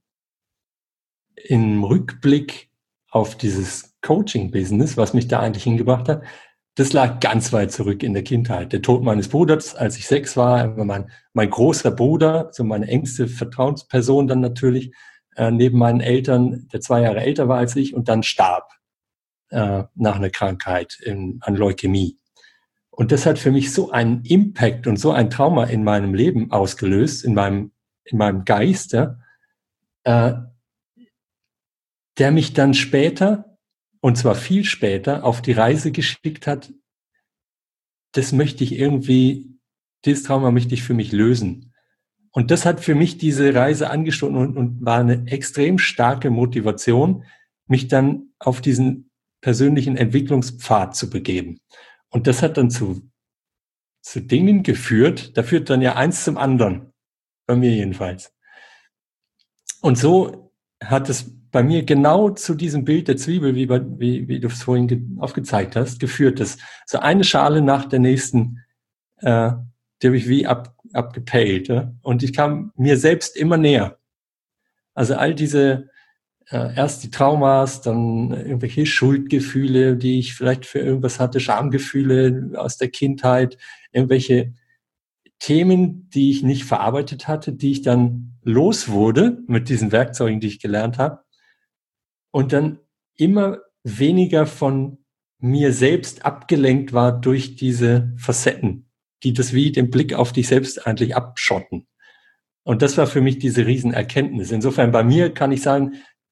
im Rückblick auf dieses Coaching-Business, was mich da eigentlich hingebracht hat, das lag ganz weit zurück in der Kindheit. Der Tod meines Bruders, als ich sechs war, mein, mein großer Bruder, so meine engste Vertrauensperson dann natürlich, äh, neben meinen Eltern, der zwei Jahre älter war als ich und dann starb äh, nach einer Krankheit in, an Leukämie. Und das hat für mich so einen Impact und so ein Trauma in meinem Leben ausgelöst, in meinem, in meinem Geist, ja, äh, der mich dann später, und zwar viel später, auf die Reise geschickt hat, das möchte ich irgendwie, dieses Trauma möchte ich für mich lösen. Und das hat für mich diese Reise angestoßen und, und war eine extrem starke Motivation, mich dann auf diesen persönlichen Entwicklungspfad zu begeben. Und das hat dann zu, zu Dingen geführt, da führt dann ja eins zum anderen, bei mir jedenfalls. Und so hat es bei mir genau zu diesem Bild der Zwiebel, wie, bei, wie, wie du es vorhin ge- aufgezeigt hast, geführt, dass so eine Schale nach der nächsten, äh, die habe ich wie ab, abgepellt. Ja? Und ich kam mir selbst immer näher. Also all diese, äh, erst die Traumas, dann irgendwelche Schuldgefühle, die ich vielleicht für irgendwas hatte, Schamgefühle aus der Kindheit, irgendwelche Themen, die ich nicht verarbeitet hatte, die ich dann los wurde mit diesen Werkzeugen, die ich gelernt habe. Und dann immer weniger von mir selbst abgelenkt war durch diese Facetten, die das wie den Blick auf dich selbst eigentlich abschotten. Und das war für mich diese Riesenerkenntnis. Insofern bei mir kann ich sagen,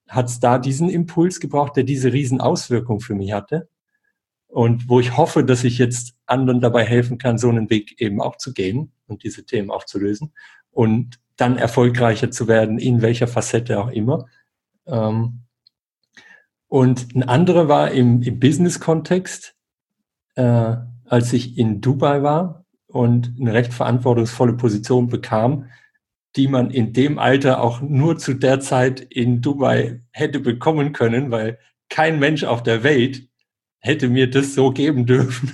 hat es da diesen Impuls gebraucht, der diese riesen Auswirkung für mich hatte. Und wo ich hoffe, dass ich jetzt anderen dabei helfen kann, so einen Weg eben auch zu gehen und diese Themen auch zu lösen und dann erfolgreicher zu werden, in welcher Facette auch immer. Und ein anderer war im, im Business-Kontext, äh, als ich in Dubai war und eine recht verantwortungsvolle Position bekam, die man in dem Alter auch nur zu der Zeit in Dubai hätte bekommen können, weil kein Mensch auf der Welt hätte mir das so geben dürfen.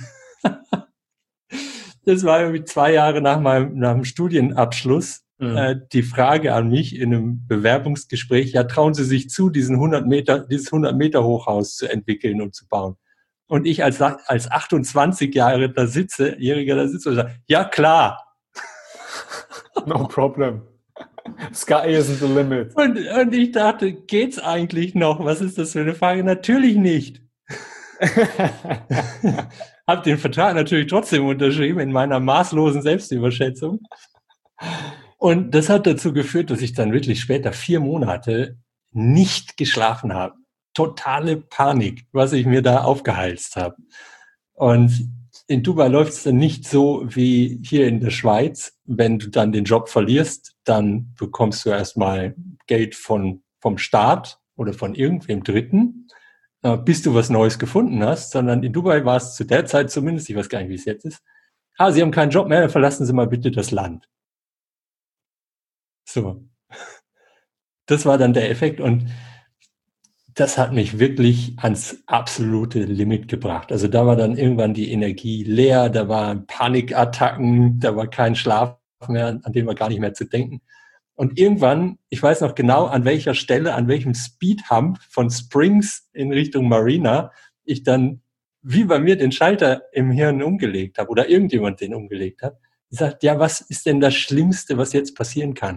Das war irgendwie zwei Jahre nach meinem, nach dem Studienabschluss. Mhm. Äh, die Frage an mich in einem Bewerbungsgespräch, ja, trauen Sie sich zu, diesen hundert Meter, dieses hundert Meter Hochhaus zu entwickeln und zu bauen? Und ich als, als achtundzwanzig Jahre da sitze, Jähriger da sitze und sage, ja, klar. No problem. Sky isn't the limit. Und, und ich dachte, geht's eigentlich noch? Was ist das für eine Frage? Natürlich nicht. Hab den Vertrag natürlich trotzdem unterschrieben in meiner maßlosen Selbstüberschätzung. Und das hat dazu geführt, dass ich dann wirklich später vier Monate nicht geschlafen habe. Totale Panik, was ich mir da aufgeheizt habe. Und in Dubai läuft es dann nicht so wie hier in der Schweiz. Wenn du dann den Job verlierst, dann bekommst du erstmal Geld von, vom Staat oder von irgendwem Dritten, äh, bis du was Neues gefunden hast. Sondern in Dubai war es zu der Zeit zumindest, ich weiß gar nicht, wie es jetzt ist, ah, Sie haben keinen Job mehr, dann verlassen Sie mal bitte das Land. So. Das war dann der Effekt und das hat mich wirklich ans absolute Limit gebracht. Also da war dann irgendwann die Energie leer, da waren Panikattacken, da war kein Schlaf mehr, an den war gar nicht mehr zu denken. Und irgendwann, ich weiß noch genau, an welcher Stelle, an welchem Speedhump von Springs in Richtung Marina, ich dann wie bei mir den Schalter im Hirn umgelegt habe oder irgendjemand den umgelegt hat. Ich sagte, ja, was ist denn das Schlimmste, was jetzt passieren kann?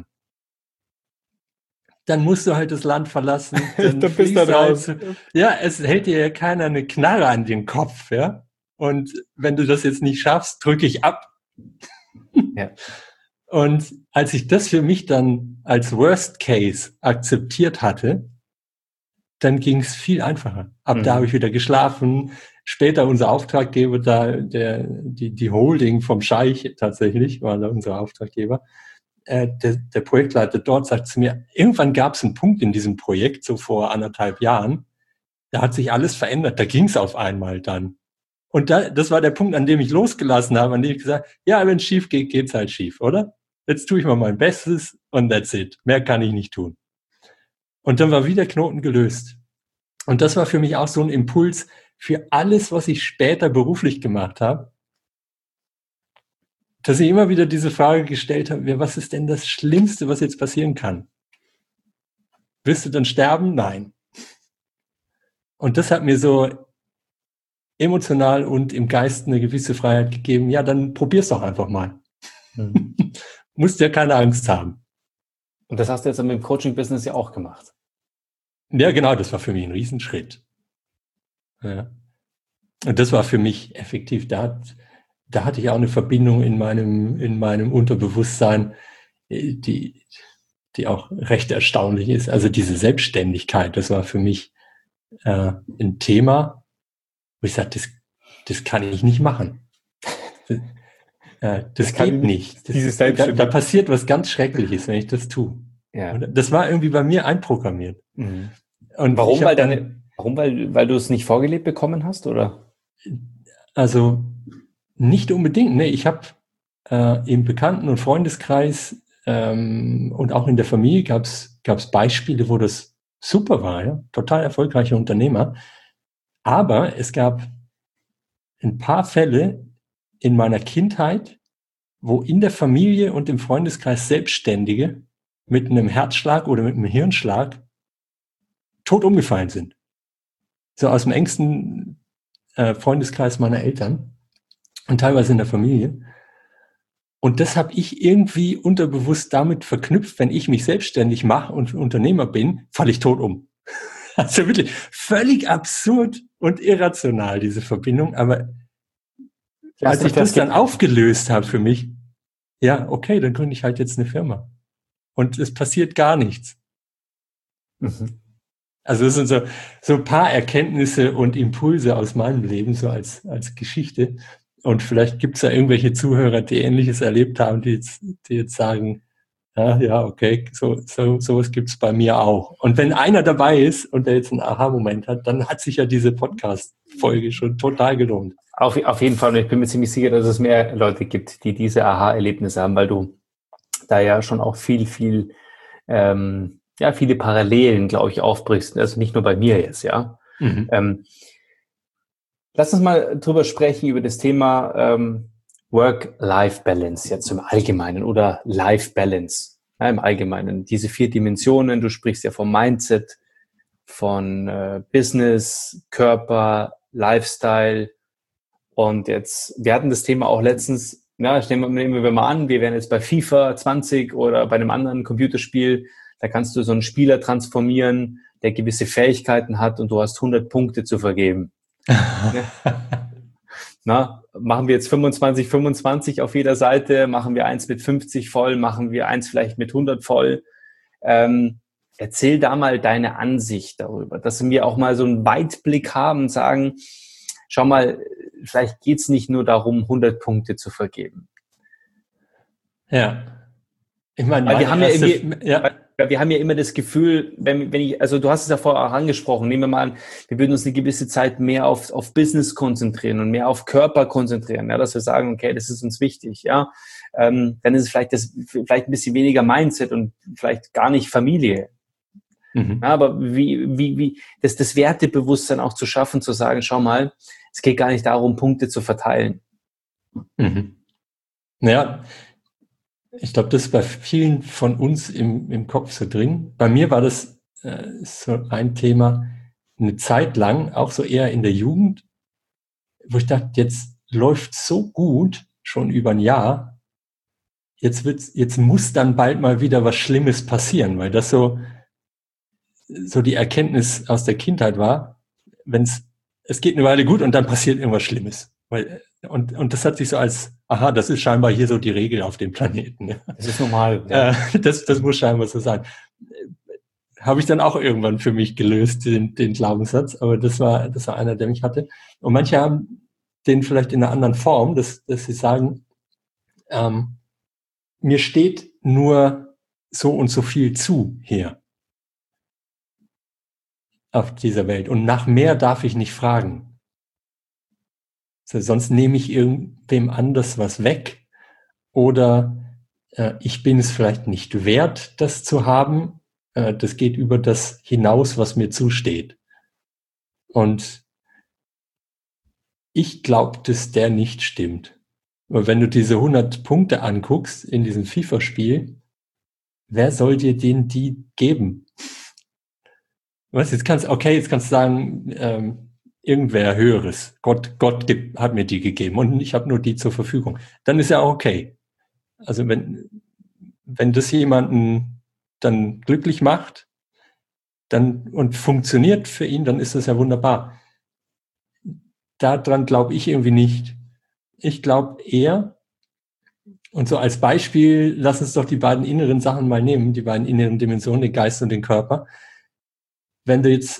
Dann musst du halt das Land verlassen. Dann du bist da raus. Halt, ja, es hält dir ja keiner eine Knarre an den Kopf, ja. Und wenn du das jetzt nicht schaffst, drücke ich ab. Ja. Und als ich das für mich dann als Worst Case akzeptiert hatte, dann ging es viel einfacher. Ab mhm. da habe ich wieder geschlafen. Später unser Auftraggeber da, der die die Holding vom Scheich tatsächlich, war da unser Auftraggeber. Der, der Projektleiter dort sagt zu mir, irgendwann gab es einen Punkt in diesem Projekt, so vor anderthalb Jahren, da hat sich alles verändert, da ging es auf einmal dann. Und da, das war der Punkt, an dem ich losgelassen habe, an dem ich gesagt habe, ja, wenn es schief geht, geht's halt schief, oder? Jetzt tue ich mal mein Bestes und that's it. Mehr kann ich nicht tun. Und dann war wieder Knoten gelöst. Und das war für mich auch so ein Impuls für alles, was ich später beruflich gemacht habe, dass ich immer wieder diese Frage gestellt habe, was ist denn das Schlimmste, was jetzt passieren kann? Wirst du dann sterben? Nein. Und das hat mir so emotional und im Geist eine gewisse Freiheit gegeben. Ja, dann probier's doch einfach mal. Mhm. Musst ja keine Angst haben. Und das hast du jetzt mit dem Coaching-Business ja auch gemacht. Ja, genau, das war für mich ein Riesenschritt. Ja. Und das war für mich effektiv, da hat Da hatte ich auch eine Verbindung in meinem, in meinem Unterbewusstsein, die, die auch recht erstaunlich ist. Also diese Selbstständigkeit, das war für mich äh, ein Thema, wo ich sagte, das, das kann ich nicht machen. Das, äh, das, das geht nicht. Das, da, da passiert was ganz Schreckliches, wenn ich das tue. Ja. Und das war irgendwie bei mir einprogrammiert. Mhm. Und warum? Weil deine, warum? Weil, weil du es nicht vorgelebt bekommen hast, oder? Also nicht unbedingt. Ne, ich habe äh, im Bekannten- und Freundeskreis ähm, und auch in der Familie gab es Beispiele, wo das super war, ja, total erfolgreiche Unternehmer. Aber es gab ein paar Fälle in meiner Kindheit, wo in der Familie und im Freundeskreis Selbstständige mit einem Herzschlag oder mit einem Hirnschlag tot umgefallen sind. So aus dem engsten äh, Freundeskreis meiner Eltern. Und teilweise in der Familie. Und das habe ich irgendwie unterbewusst damit verknüpft, wenn ich mich selbstständig mache und Unternehmer bin, falle ich tot um. Also wirklich völlig absurd und irrational, diese Verbindung. Aber ja, als ich das, das dann aufgelöst habe für mich, ja, okay, dann gründe ich halt jetzt eine Firma. Und es passiert gar nichts. Mhm. Also das sind so, so ein paar Erkenntnisse und Impulse aus meinem Leben, so als, als Geschichte. Und vielleicht gibt es da irgendwelche Zuhörer, die Ähnliches erlebt haben, die jetzt, die jetzt sagen, ja, ja, okay, so, so, sowas gibt es bei mir auch. Und wenn einer dabei ist und der jetzt einen Aha-Moment hat, dann hat sich ja diese Podcast-Folge schon total gelohnt. Auf, auf jeden Fall. Und ich bin mir ziemlich sicher, dass es mehr Leute gibt, die diese Aha-Erlebnisse haben, weil du da ja schon auch viel, viel, ähm, ja, viele Parallelen, glaube ich, aufbrichst. Also nicht nur bei mir jetzt, ja. Mhm. Ähm, lass uns mal drüber sprechen, über das Thema ähm, Work-Life-Balance jetzt im Allgemeinen oder Life-Balance, ja, im Allgemeinen. Diese vier Dimensionen, du sprichst ja vom Mindset, von äh, Business, Körper, Lifestyle. Und jetzt, wir hatten das Thema auch letztens, ja, nehmen wir mal an, wir wären jetzt bei FIFA zwanzig oder bei einem anderen Computerspiel, da kannst du so einen Spieler transformieren, der gewisse Fähigkeiten hat und du hast hundert Punkte zu vergeben. Na, machen wir jetzt fünfundzwanzig, fünfundzwanzig auf jeder Seite, machen wir eins mit fünfzig voll, machen wir eins vielleicht mit hundert voll. Ähm, erzähl da mal deine Ansicht darüber, dass wir auch mal so einen Weitblick haben und sagen, schau mal, vielleicht geht's nicht nur darum, hundert Punkte zu vergeben. Ja. Ich meine, weil wir haben erste, ja irgendwie, ja. Weil wir haben ja immer das Gefühl, wenn, wenn ich, also du hast es ja vorher auch angesprochen, nehmen wir mal an, wir würden uns eine gewisse Zeit mehr auf, auf Business konzentrieren und mehr auf Körper konzentrieren, ja, dass wir sagen, okay, das ist uns wichtig, ja, ähm, dann ist es vielleicht das, vielleicht ein bisschen weniger Mindset und vielleicht gar nicht Familie. Mhm. Ja, aber wie, wie, wie, das, das Wertebewusstsein auch zu schaffen, zu sagen, schau mal, es geht gar nicht darum, Punkte zu verteilen. Mhm. Naja, ich glaube, das ist bei vielen von uns im, im Kopf so drin. Bei mir war das äh, so ein Thema eine Zeit lang, auch so eher in der Jugend, wo ich dachte, jetzt läuft so gut, schon über ein Jahr, jetzt wird's, jetzt muss dann bald mal wieder was Schlimmes passieren, weil das so, so die Erkenntnis aus der Kindheit war, wenn's, es geht eine Weile gut und dann passiert irgendwas Schlimmes. Weil, und, und das hat sich so als, aha, das ist scheinbar hier so die Regel auf dem Planeten. Ja. Das ist normal. Ja. Äh, das, das muss scheinbar so sein. Habe ich dann auch irgendwann für mich gelöst, den, den Glaubenssatz, aber das war, das war einer, der mich hatte. Und manche haben den vielleicht in einer anderen Form, dass, dass sie sagen, ähm, mir steht nur so und so viel zu hier auf dieser Welt und nach mehr darf ich nicht fragen. So, sonst nehme ich irgendwem anders was weg oder äh, ich bin es vielleicht nicht wert, das zu haben. Äh, das geht über das hinaus, was mir zusteht. Und ich glaube, dass der nicht stimmt. Aber wenn du diese hundert Punkte anguckst in diesem FIFA-Spiel, wer soll dir den die geben? Was, jetzt kannst, okay, jetzt kannst du sagen, ähm, irgendwer Höheres. Gott, Gott gibt, hat mir die gegeben und ich habe nur die zur Verfügung. Dann ist ja auch okay. Also wenn, wenn das jemanden dann glücklich macht, dann und funktioniert für ihn, dann ist das ja wunderbar. Daran glaube ich irgendwie nicht. Ich glaube eher, und so als Beispiel, lass uns doch die beiden inneren Sachen mal nehmen, die beiden inneren Dimensionen, den Geist und den Körper. Wenn du jetzt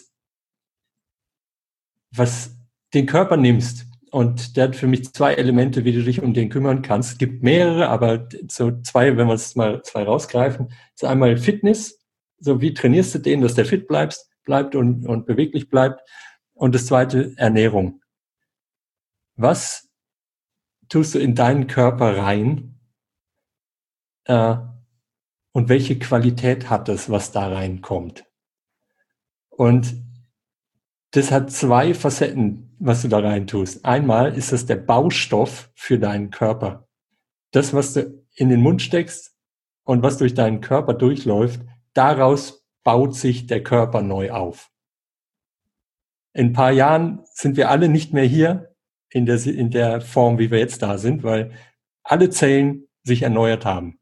was den Körper nimmst, und der hat für mich zwei Elemente, wie du dich um den kümmern kannst. Es gibt mehrere, aber so zwei, wenn wir es mal zwei rausgreifen, ist einmal Fitness, so wie trainierst du den, dass der fit bleibst, bleibt und, und beweglich bleibt. Und das zweite, Ernährung. Was tust du in deinen Körper rein? Äh, und welche Qualität hat es, was da reinkommt? Und das hat zwei Facetten, was du da rein tust. Einmal ist das der Baustoff für deinen Körper. Das, was du in den Mund steckst und was durch deinen Körper durchläuft, daraus baut sich der Körper neu auf. In ein paar Jahren sind wir alle nicht mehr hier in der, in der Form, wie wir jetzt da sind, weil alle Zellen sich erneuert haben.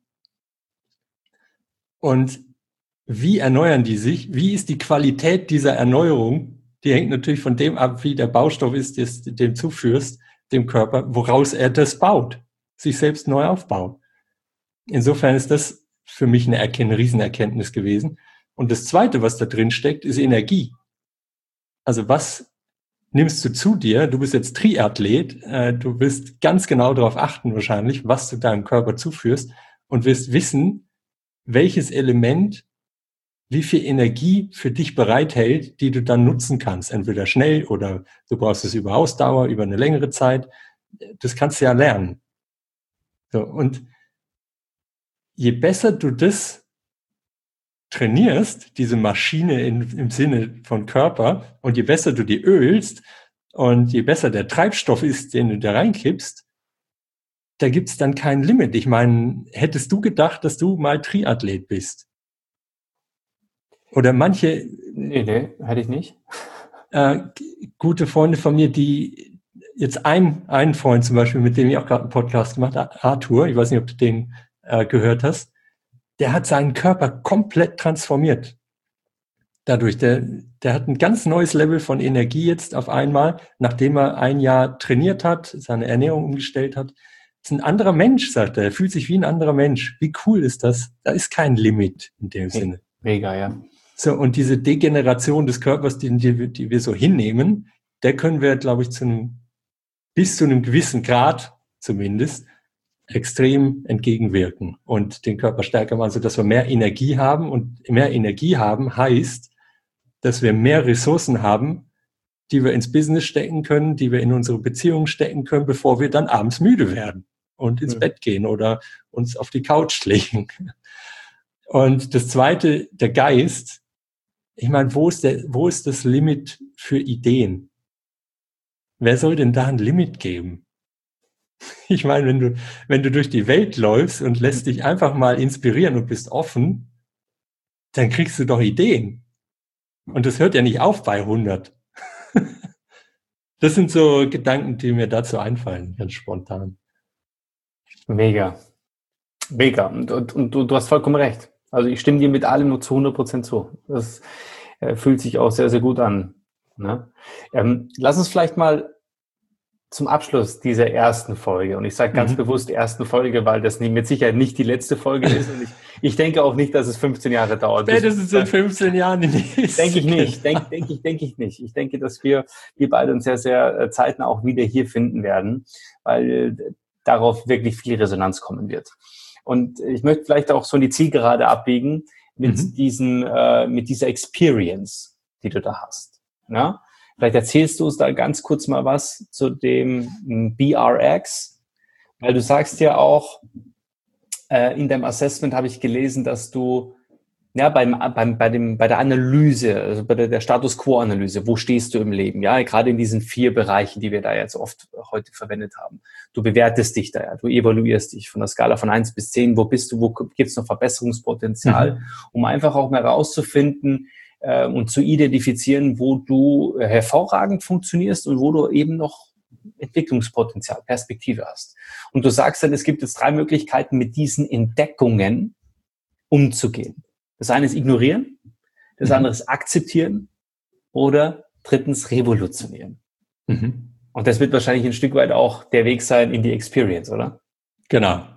Und wie erneuern die sich? Wie ist die Qualität dieser Erneuerung? Die hängt natürlich von dem ab, wie der Baustoff ist, den du dem zuführst, dem Körper, woraus er das baut, sich selbst neu aufbaut. Insofern ist das für mich eine, Erkenn- eine Riesenerkenntnis gewesen. Und das Zweite, was da drin steckt, ist Energie. Also was nimmst du zu dir? Du bist jetzt Triathlet, äh, du wirst ganz genau darauf achten wahrscheinlich, was du deinem Körper zuführst und wirst wissen, welches Element wie viel Energie für dich bereithält, die du dann nutzen kannst. Entweder schnell oder du brauchst es über Ausdauer, über eine längere Zeit. Das kannst du ja lernen. So, und je besser du das trainierst, diese Maschine in, im Sinne von Körper, und je besser du die ölst und je besser der Treibstoff ist, den du da reinkippst, da gibt's dann kein Limit. Ich meine, hättest du gedacht, dass du mal Triathlet bist? Oder manche... Nee, nee, hätte ich nicht. Äh, gute Freunde von mir, die jetzt ein, ein Freund zum Beispiel, mit dem ich auch gerade einen Podcast gemacht habe, Arthur, ich weiß nicht, ob du den äh, gehört hast, der hat seinen Körper komplett transformiert. Dadurch, der, der hat ein ganz neues Level von Energie jetzt auf einmal, nachdem er ein Jahr trainiert hat, seine Ernährung umgestellt hat. Das ist ein anderer Mensch, sagt er. Er fühlt sich wie ein anderer Mensch. Wie cool ist das? Da ist kein Limit in dem Sinne. Mega, ja. So, und diese Degeneration des Körpers, die, die, die wir so hinnehmen, der können wir, glaube ich, zu einem, bis zu einem gewissen Grad zumindest extrem entgegenwirken und den Körper stärker machen, sodass wir mehr Energie haben. Und mehr Energie haben heißt, dass wir mehr Ressourcen haben, die wir ins Business stecken können, die wir in unsere Beziehungen stecken können, bevor wir dann abends müde werden und ins mhm. Bett gehen oder uns auf die Couch legen. Und das Zweite, der Geist. Ich meine, wo ist der, wo ist das Limit für Ideen? Wer soll denn da ein Limit geben? Ich meine, wenn du, wenn du durch die Welt läufst und lässt dich einfach mal inspirieren und bist offen, dann kriegst du doch Ideen. Und das hört ja nicht auf bei hundert. Das sind so Gedanken, die mir dazu einfallen, ganz spontan. Mega. Mega. Und, und, und du, du hast vollkommen recht. Also ich stimme dir mit allem nur zu hundert Prozent zu. Das äh, fühlt sich auch sehr, sehr gut an. Ne? Ähm, lass uns vielleicht mal zum Abschluss dieser ersten Folge, und ich sage ganz mhm. bewusst ersten Folge, weil das mit Sicherheit nicht die letzte Folge ist, und ich, ich denke auch nicht, dass es fünfzehn Jahre dauert. Spätestens in fünfzehn Jahren die nächste. Denke ich nicht, denke denk ich, denke ich nicht. Ich denke, dass wir, wir beide uns sehr, sehr zeitnah auch wieder hier finden werden, weil darauf wirklich viel Resonanz kommen wird. Und ich möchte vielleicht auch so in die Zielgerade abbiegen mit mhm. diesen, äh, mit dieser Experience, die du da hast. Ja? Vielleicht erzählst du uns da ganz kurz mal was zu dem B R X, weil du sagst ja auch, äh, in deinem Assessment habe ich gelesen, dass du ja beim, beim, bei dem, bei der Analyse, also bei der, der Status-Quo-Analyse, wo stehst du im Leben? Ja, gerade in diesen vier Bereichen, die wir da jetzt oft heute verwendet haben. Du bewertest dich da, ja, du evaluierst dich von der Skala von eins bis zehn, wo bist du, wo gibt es noch Verbesserungspotenzial, mhm. um einfach auch mal herauszufinden äh, und zu identifizieren, wo du äh, hervorragend funktionierst und wo du eben noch Entwicklungspotenzial, Perspektive hast. Und du sagst dann, es gibt jetzt drei Möglichkeiten, mit diesen Entdeckungen umzugehen. Das eine ist ignorieren, das andere ist akzeptieren oder drittens revolutionieren. Mhm. Und das wird wahrscheinlich ein Stück weit auch der Weg sein in die Experience, oder? Genau.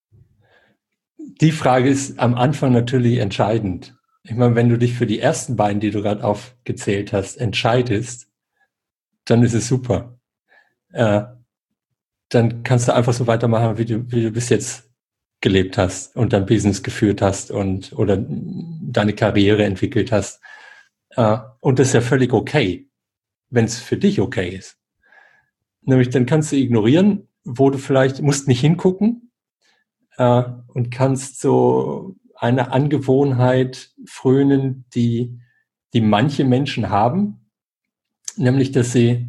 Die Frage ist am Anfang natürlich entscheidend. Ich meine, wenn du dich für die ersten beiden, die du gerade aufgezählt hast, entscheidest, dann ist es super. Äh, dann kannst du einfach so weitermachen, wie du, wie du bis jetzt gelebt hast und dein Business geführt hast und oder deine Karriere entwickelt hast. Uh, und das ist ja völlig okay, wenn es für dich okay ist. Nämlich dann kannst du ignorieren, wo du vielleicht, musst nicht hingucken uh, und kannst so eine Angewohnheit frönen, die, die manche Menschen haben, nämlich, dass sie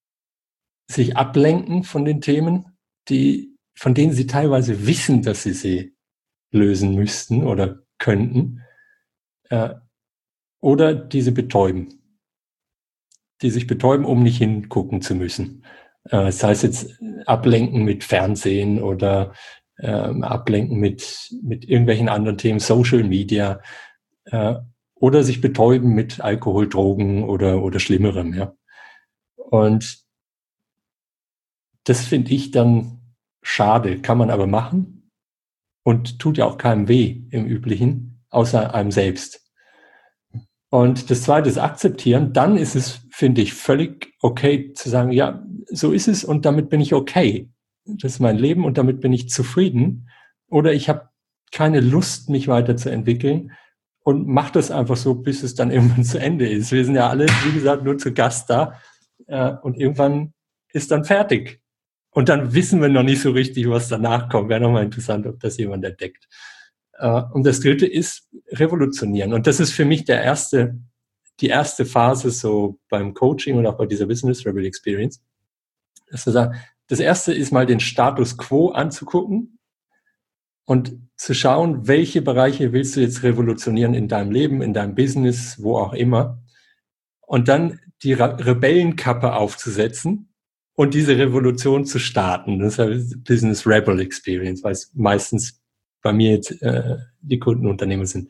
sich ablenken von den Themen, die von denen sie teilweise wissen, dass sie sie lösen müssten oder könnten, äh, oder die sie betäuben. Die sich betäuben, um nicht hingucken zu müssen. Äh, das heißt jetzt ablenken mit Fernsehen oder äh, ablenken mit, mit irgendwelchen anderen Themen, Social Media, äh, oder sich betäuben mit Alkohol, Drogen oder, oder Schlimmerem. Ja. Und das finde ich dann schade, kann man aber machen und tut ja auch keinem weh im Üblichen, außer einem selbst. Und das zweite ist akzeptieren. Dann ist es, finde ich, völlig okay zu sagen, ja, so ist es und damit bin ich okay. Das ist mein Leben und damit bin ich zufrieden. Oder ich habe keine Lust, mich weiterzuentwickeln und mache das einfach so, bis es dann irgendwann zu Ende ist. Wir sind ja alle, wie gesagt, nur zu Gast da äh, und irgendwann ist dann fertig. Und dann wissen wir noch nicht so richtig, was danach kommt. Wäre nochmal interessant, ob das jemand entdeckt. Uh, und das dritte ist revolutionieren. Und das ist für mich der erste, die erste Phase so beim Coaching und auch bei dieser Business Rebel Experience. Das, das erste ist mal den Status Quo anzugucken und zu schauen, welche Bereiche willst du jetzt revolutionieren in deinem Leben, in deinem Business, wo auch immer. Und dann die Rebellenkappe aufzusetzen und diese Revolution zu starten. Das ist Business Rebel Experience, weil es meistens bei mir jetzt äh, die Kundenunternehmer sind.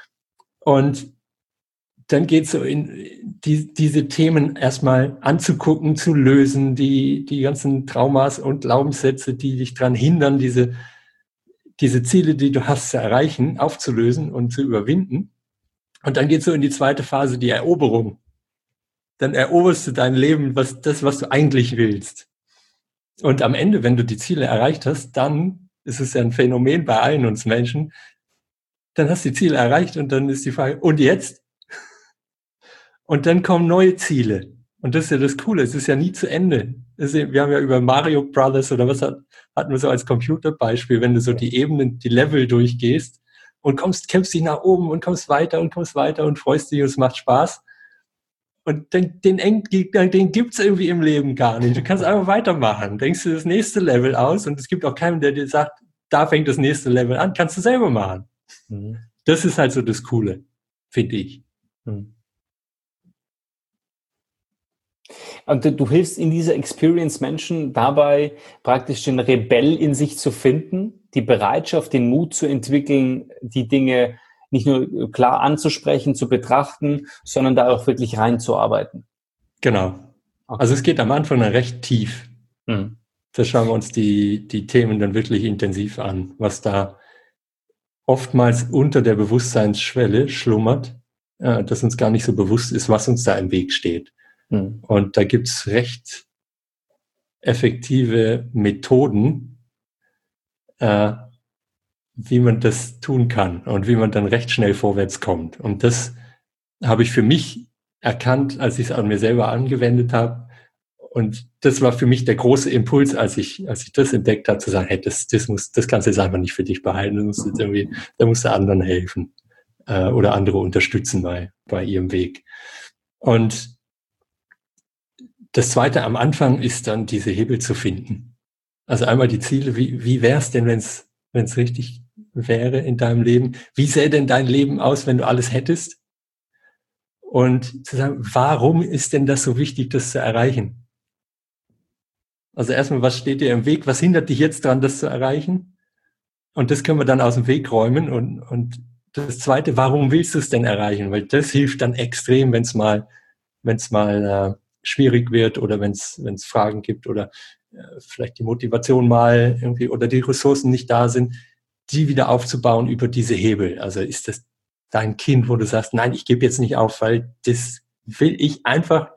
Und dann geht es so in die, diese Themen erstmal anzugucken, zu lösen, die, die ganzen Traumas und Glaubenssätze, die dich daran hindern, diese, diese Ziele, die du hast, zu erreichen, aufzulösen und zu überwinden. Und dann geht es so in die zweite Phase, die Eroberung. Dann eroberst du dein Leben, was, das, was du eigentlich willst. Und am Ende, wenn du die Ziele erreicht hast, dann ist es ja ein Phänomen bei allen uns Menschen, dann hast du die Ziele erreicht und dann ist die Frage, und jetzt? Und dann kommen neue Ziele. Und das ist ja das Coole, es ist ja nie zu Ende. Das ist ja, wir haben ja über Mario Brothers oder was hat, hatten wir so als Computerbeispiel, wenn du so die Ebenen, die Level durchgehst und kommst, kämpfst dich nach oben und kommst weiter und kommst weiter und freust dich und es macht Spaß. Und den, den, den gibt's irgendwie im Leben gar nicht. Du kannst einfach weitermachen. Denkst du das nächste Level aus und es gibt auch keinen, der dir sagt, da fängt das nächste Level an. Kannst du selber machen. Mhm. Das ist halt so das Coole, finde ich. Mhm. Und du, du hilfst in dieser Experience Menschen dabei, praktisch den Rebell in sich zu finden, die Bereitschaft, den Mut zu entwickeln, die Dinge nicht nur klar anzusprechen, zu betrachten, sondern da auch wirklich reinzuarbeiten. Genau. Okay. Also es geht am Anfang dann recht tief. Mhm. Da schauen wir uns die, die Themen dann wirklich intensiv an, was da oftmals unter der Bewusstseinsschwelle schlummert, äh, dass uns gar nicht so bewusst ist, was uns da im Weg steht. Mhm. Und da gibt's recht effektive Methoden, äh, wie man das tun kann und wie man dann recht schnell vorwärts kommt. Und das habe ich für mich erkannt, als ich es an mir selber angewendet habe. Und das war für mich der große Impuls, als ich, als ich das entdeckt habe, zu sagen, hey, das, das muss, das kannst du jetzt einfach nicht für dich behalten. Du musst jetzt irgendwie, da musst du anderen helfen, äh, oder andere unterstützen bei, bei ihrem Weg. Und das Zweite am Anfang ist dann, diese Hebel zu finden. Also einmal die Ziele, wie, wie wäre es denn, wenn es, wenn es richtig wäre in deinem Leben? Wie sähe denn dein Leben aus, wenn du alles hättest? Und zu sagen, warum ist denn das so wichtig, das zu erreichen? Also erstmal, was steht dir im Weg? Was hindert dich jetzt daran, das zu erreichen? Und das können wir dann aus dem Weg räumen. Und, und das Zweite, warum willst du es denn erreichen? Weil das hilft dann extrem, wenn es mal, wenn es mal äh, schwierig wird oder wenn es, wenn es Fragen gibt oder äh, vielleicht die Motivation mal irgendwie oder die Ressourcen nicht da sind, die wieder aufzubauen über diese Hebel. Also ist das dein Kind, wo du sagst, nein, ich gebe jetzt nicht auf, weil das will ich einfach,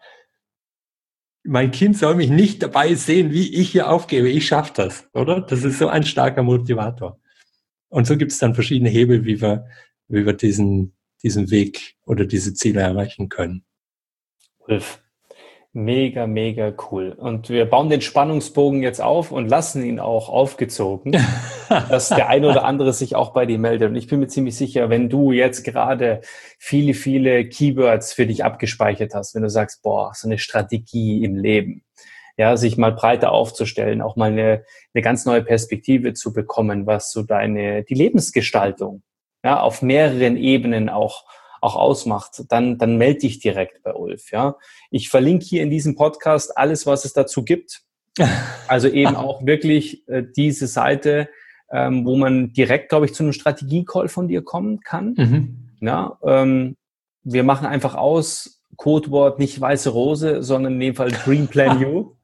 mein Kind soll mich nicht dabei sehen, wie ich hier aufgebe. Ich schaffe das, oder? Das ist so ein starker Motivator. Und so gibt es dann verschiedene Hebel, wie wir, wie wir diesen, diesen Weg oder diese Ziele erreichen können. Ulf, mega, mega cool. Und wir bauen den Spannungsbogen jetzt auf und lassen ihn auch aufgezogen, dass der eine oder andere sich auch bei dir meldet. Und ich bin mir ziemlich sicher, wenn du jetzt gerade viele, viele Keywords für dich abgespeichert hast, wenn du sagst, boah, so eine Strategie im Leben, ja, sich mal breiter aufzustellen, auch mal eine, eine ganz neue Perspektive zu bekommen, was so deine, die Lebensgestaltung, ja, auf mehreren Ebenen auch auch ausmacht, dann, dann melde dich direkt bei Ulf, ja. Ich verlinke hier in diesem Podcast alles, was es dazu gibt. Also eben auch wirklich äh, diese Seite, ähm, wo man direkt, glaube ich, zu einem Strategie-Call von dir kommen kann. Mhm. Ja, ähm, wir machen einfach aus, Codewort nicht weiße Rose, sondern in dem Fall Dream Plan You.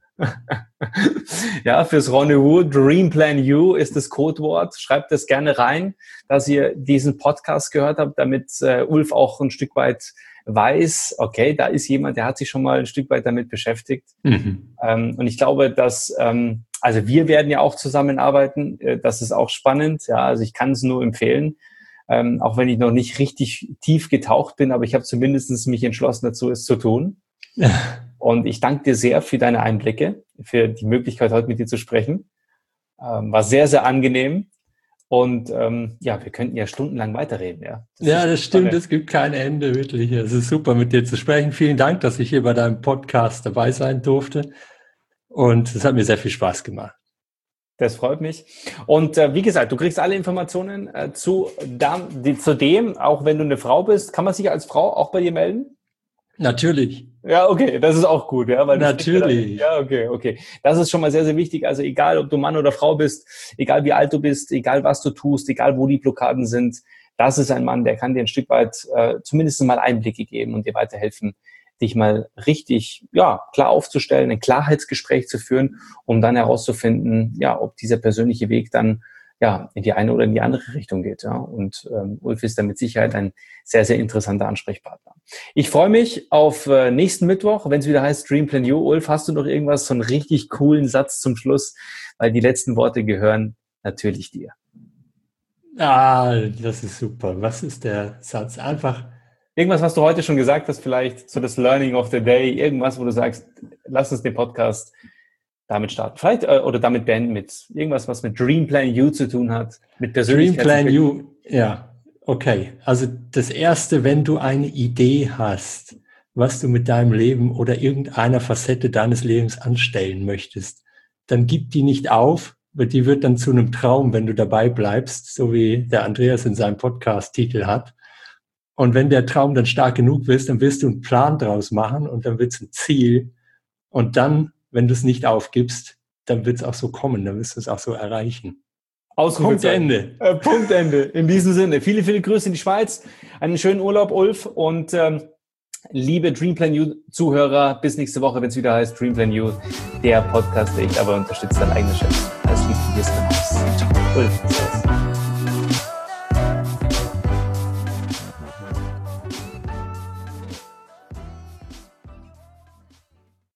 Ja, fürs Rendezvous, Dream Plan You ist das Codewort. Schreibt das gerne rein, dass ihr diesen Podcast gehört habt, damit äh, Ulf auch ein Stück weit weiß, okay, da ist jemand, der hat sich schon mal ein Stück weit damit beschäftigt. Mhm. Ähm, und ich glaube, dass, ähm, also wir werden ja auch zusammenarbeiten, äh, das ist auch spannend, ja, also ich kann es nur empfehlen, ähm, auch wenn ich noch nicht richtig tief getaucht bin, aber ich habe zumindest mich entschlossen dazu, es zu tun. Ja. Und ich danke dir sehr für deine Einblicke, für die Möglichkeit, heute mit dir zu sprechen. Ähm, war sehr, sehr angenehm. Und ähm, ja, wir könnten ja stundenlang weiterreden. Ja, das, ja, das stimmt, es gibt kein Ende, wirklich. Es ist super, mit dir zu sprechen. Vielen Dank, dass ich hier bei deinem Podcast dabei sein durfte. Und es hat mir sehr viel Spaß gemacht. Das freut mich. Und äh, wie gesagt, du kriegst alle Informationen äh, zu, da, die, zu dem, auch wenn du eine Frau bist. Kann man sich als Frau auch bei dir melden? Natürlich. Ja, okay, das ist auch gut, ja. Weil Natürlich. Ja, okay, okay. Das ist schon mal sehr, sehr wichtig. Also egal, ob du Mann oder Frau bist, egal wie alt du bist, egal was du tust, egal wo die Blockaden sind, das ist ein Mann, der kann dir ein Stück weit äh, zumindest mal Einblicke geben und dir weiterhelfen, dich mal richtig, ja, klar aufzustellen, ein Klarheitsgespräch zu führen, um dann herauszufinden, ja, ob dieser persönliche Weg dann ja in die eine oder in die andere Richtung geht. Ja. Und ähm, Ulf ist da mit Sicherheit ein sehr, sehr interessanter Ansprechpartner. Ich freue mich auf äh, nächsten Mittwoch, wenn es wieder heißt Dream Plan You. Ulf, hast du noch irgendwas, so einen richtig coolen Satz zum Schluss? Weil die letzten Worte gehören natürlich dir. Ah, das ist super. Was ist der Satz? Einfach irgendwas, was du heute schon gesagt hast, vielleicht so das Learning of the Day, irgendwas, wo du sagst, lass uns den Podcast damit starten. Vielleicht, äh, oder damit beenden mit irgendwas, was mit Dream Plan You zu tun hat, mit Persönlichkeit. Dream Plan You, ja, okay. Also das Erste, wenn du eine Idee hast, was du mit deinem Leben oder irgendeiner Facette deines Lebens anstellen möchtest, dann gib die nicht auf, weil die wird dann zu einem Traum, wenn du dabei bleibst, so wie der Andreas in seinem Podcast-Titel hat. Und wenn der Traum dann stark genug ist, dann wirst du einen Plan draus machen und dann wird es ein Ziel. Und dann, wenn du es nicht aufgibst, dann wird es auch so kommen, dann wirst du es auch so erreichen. Punkt Ende. Äh, Punkt Ende. In diesem Sinne. Viele, viele Grüße in die Schweiz. Einen schönen Urlaub, Ulf. Und ähm, liebe Dream Plan You Zuhörer, bis nächste Woche, wenn es wieder heißt Dream Plan You, der Podcast, der ich aber unterstütze, dein eigenes Chef. Alles Liebe, hier ist dein Haus. Ciao. Ulf.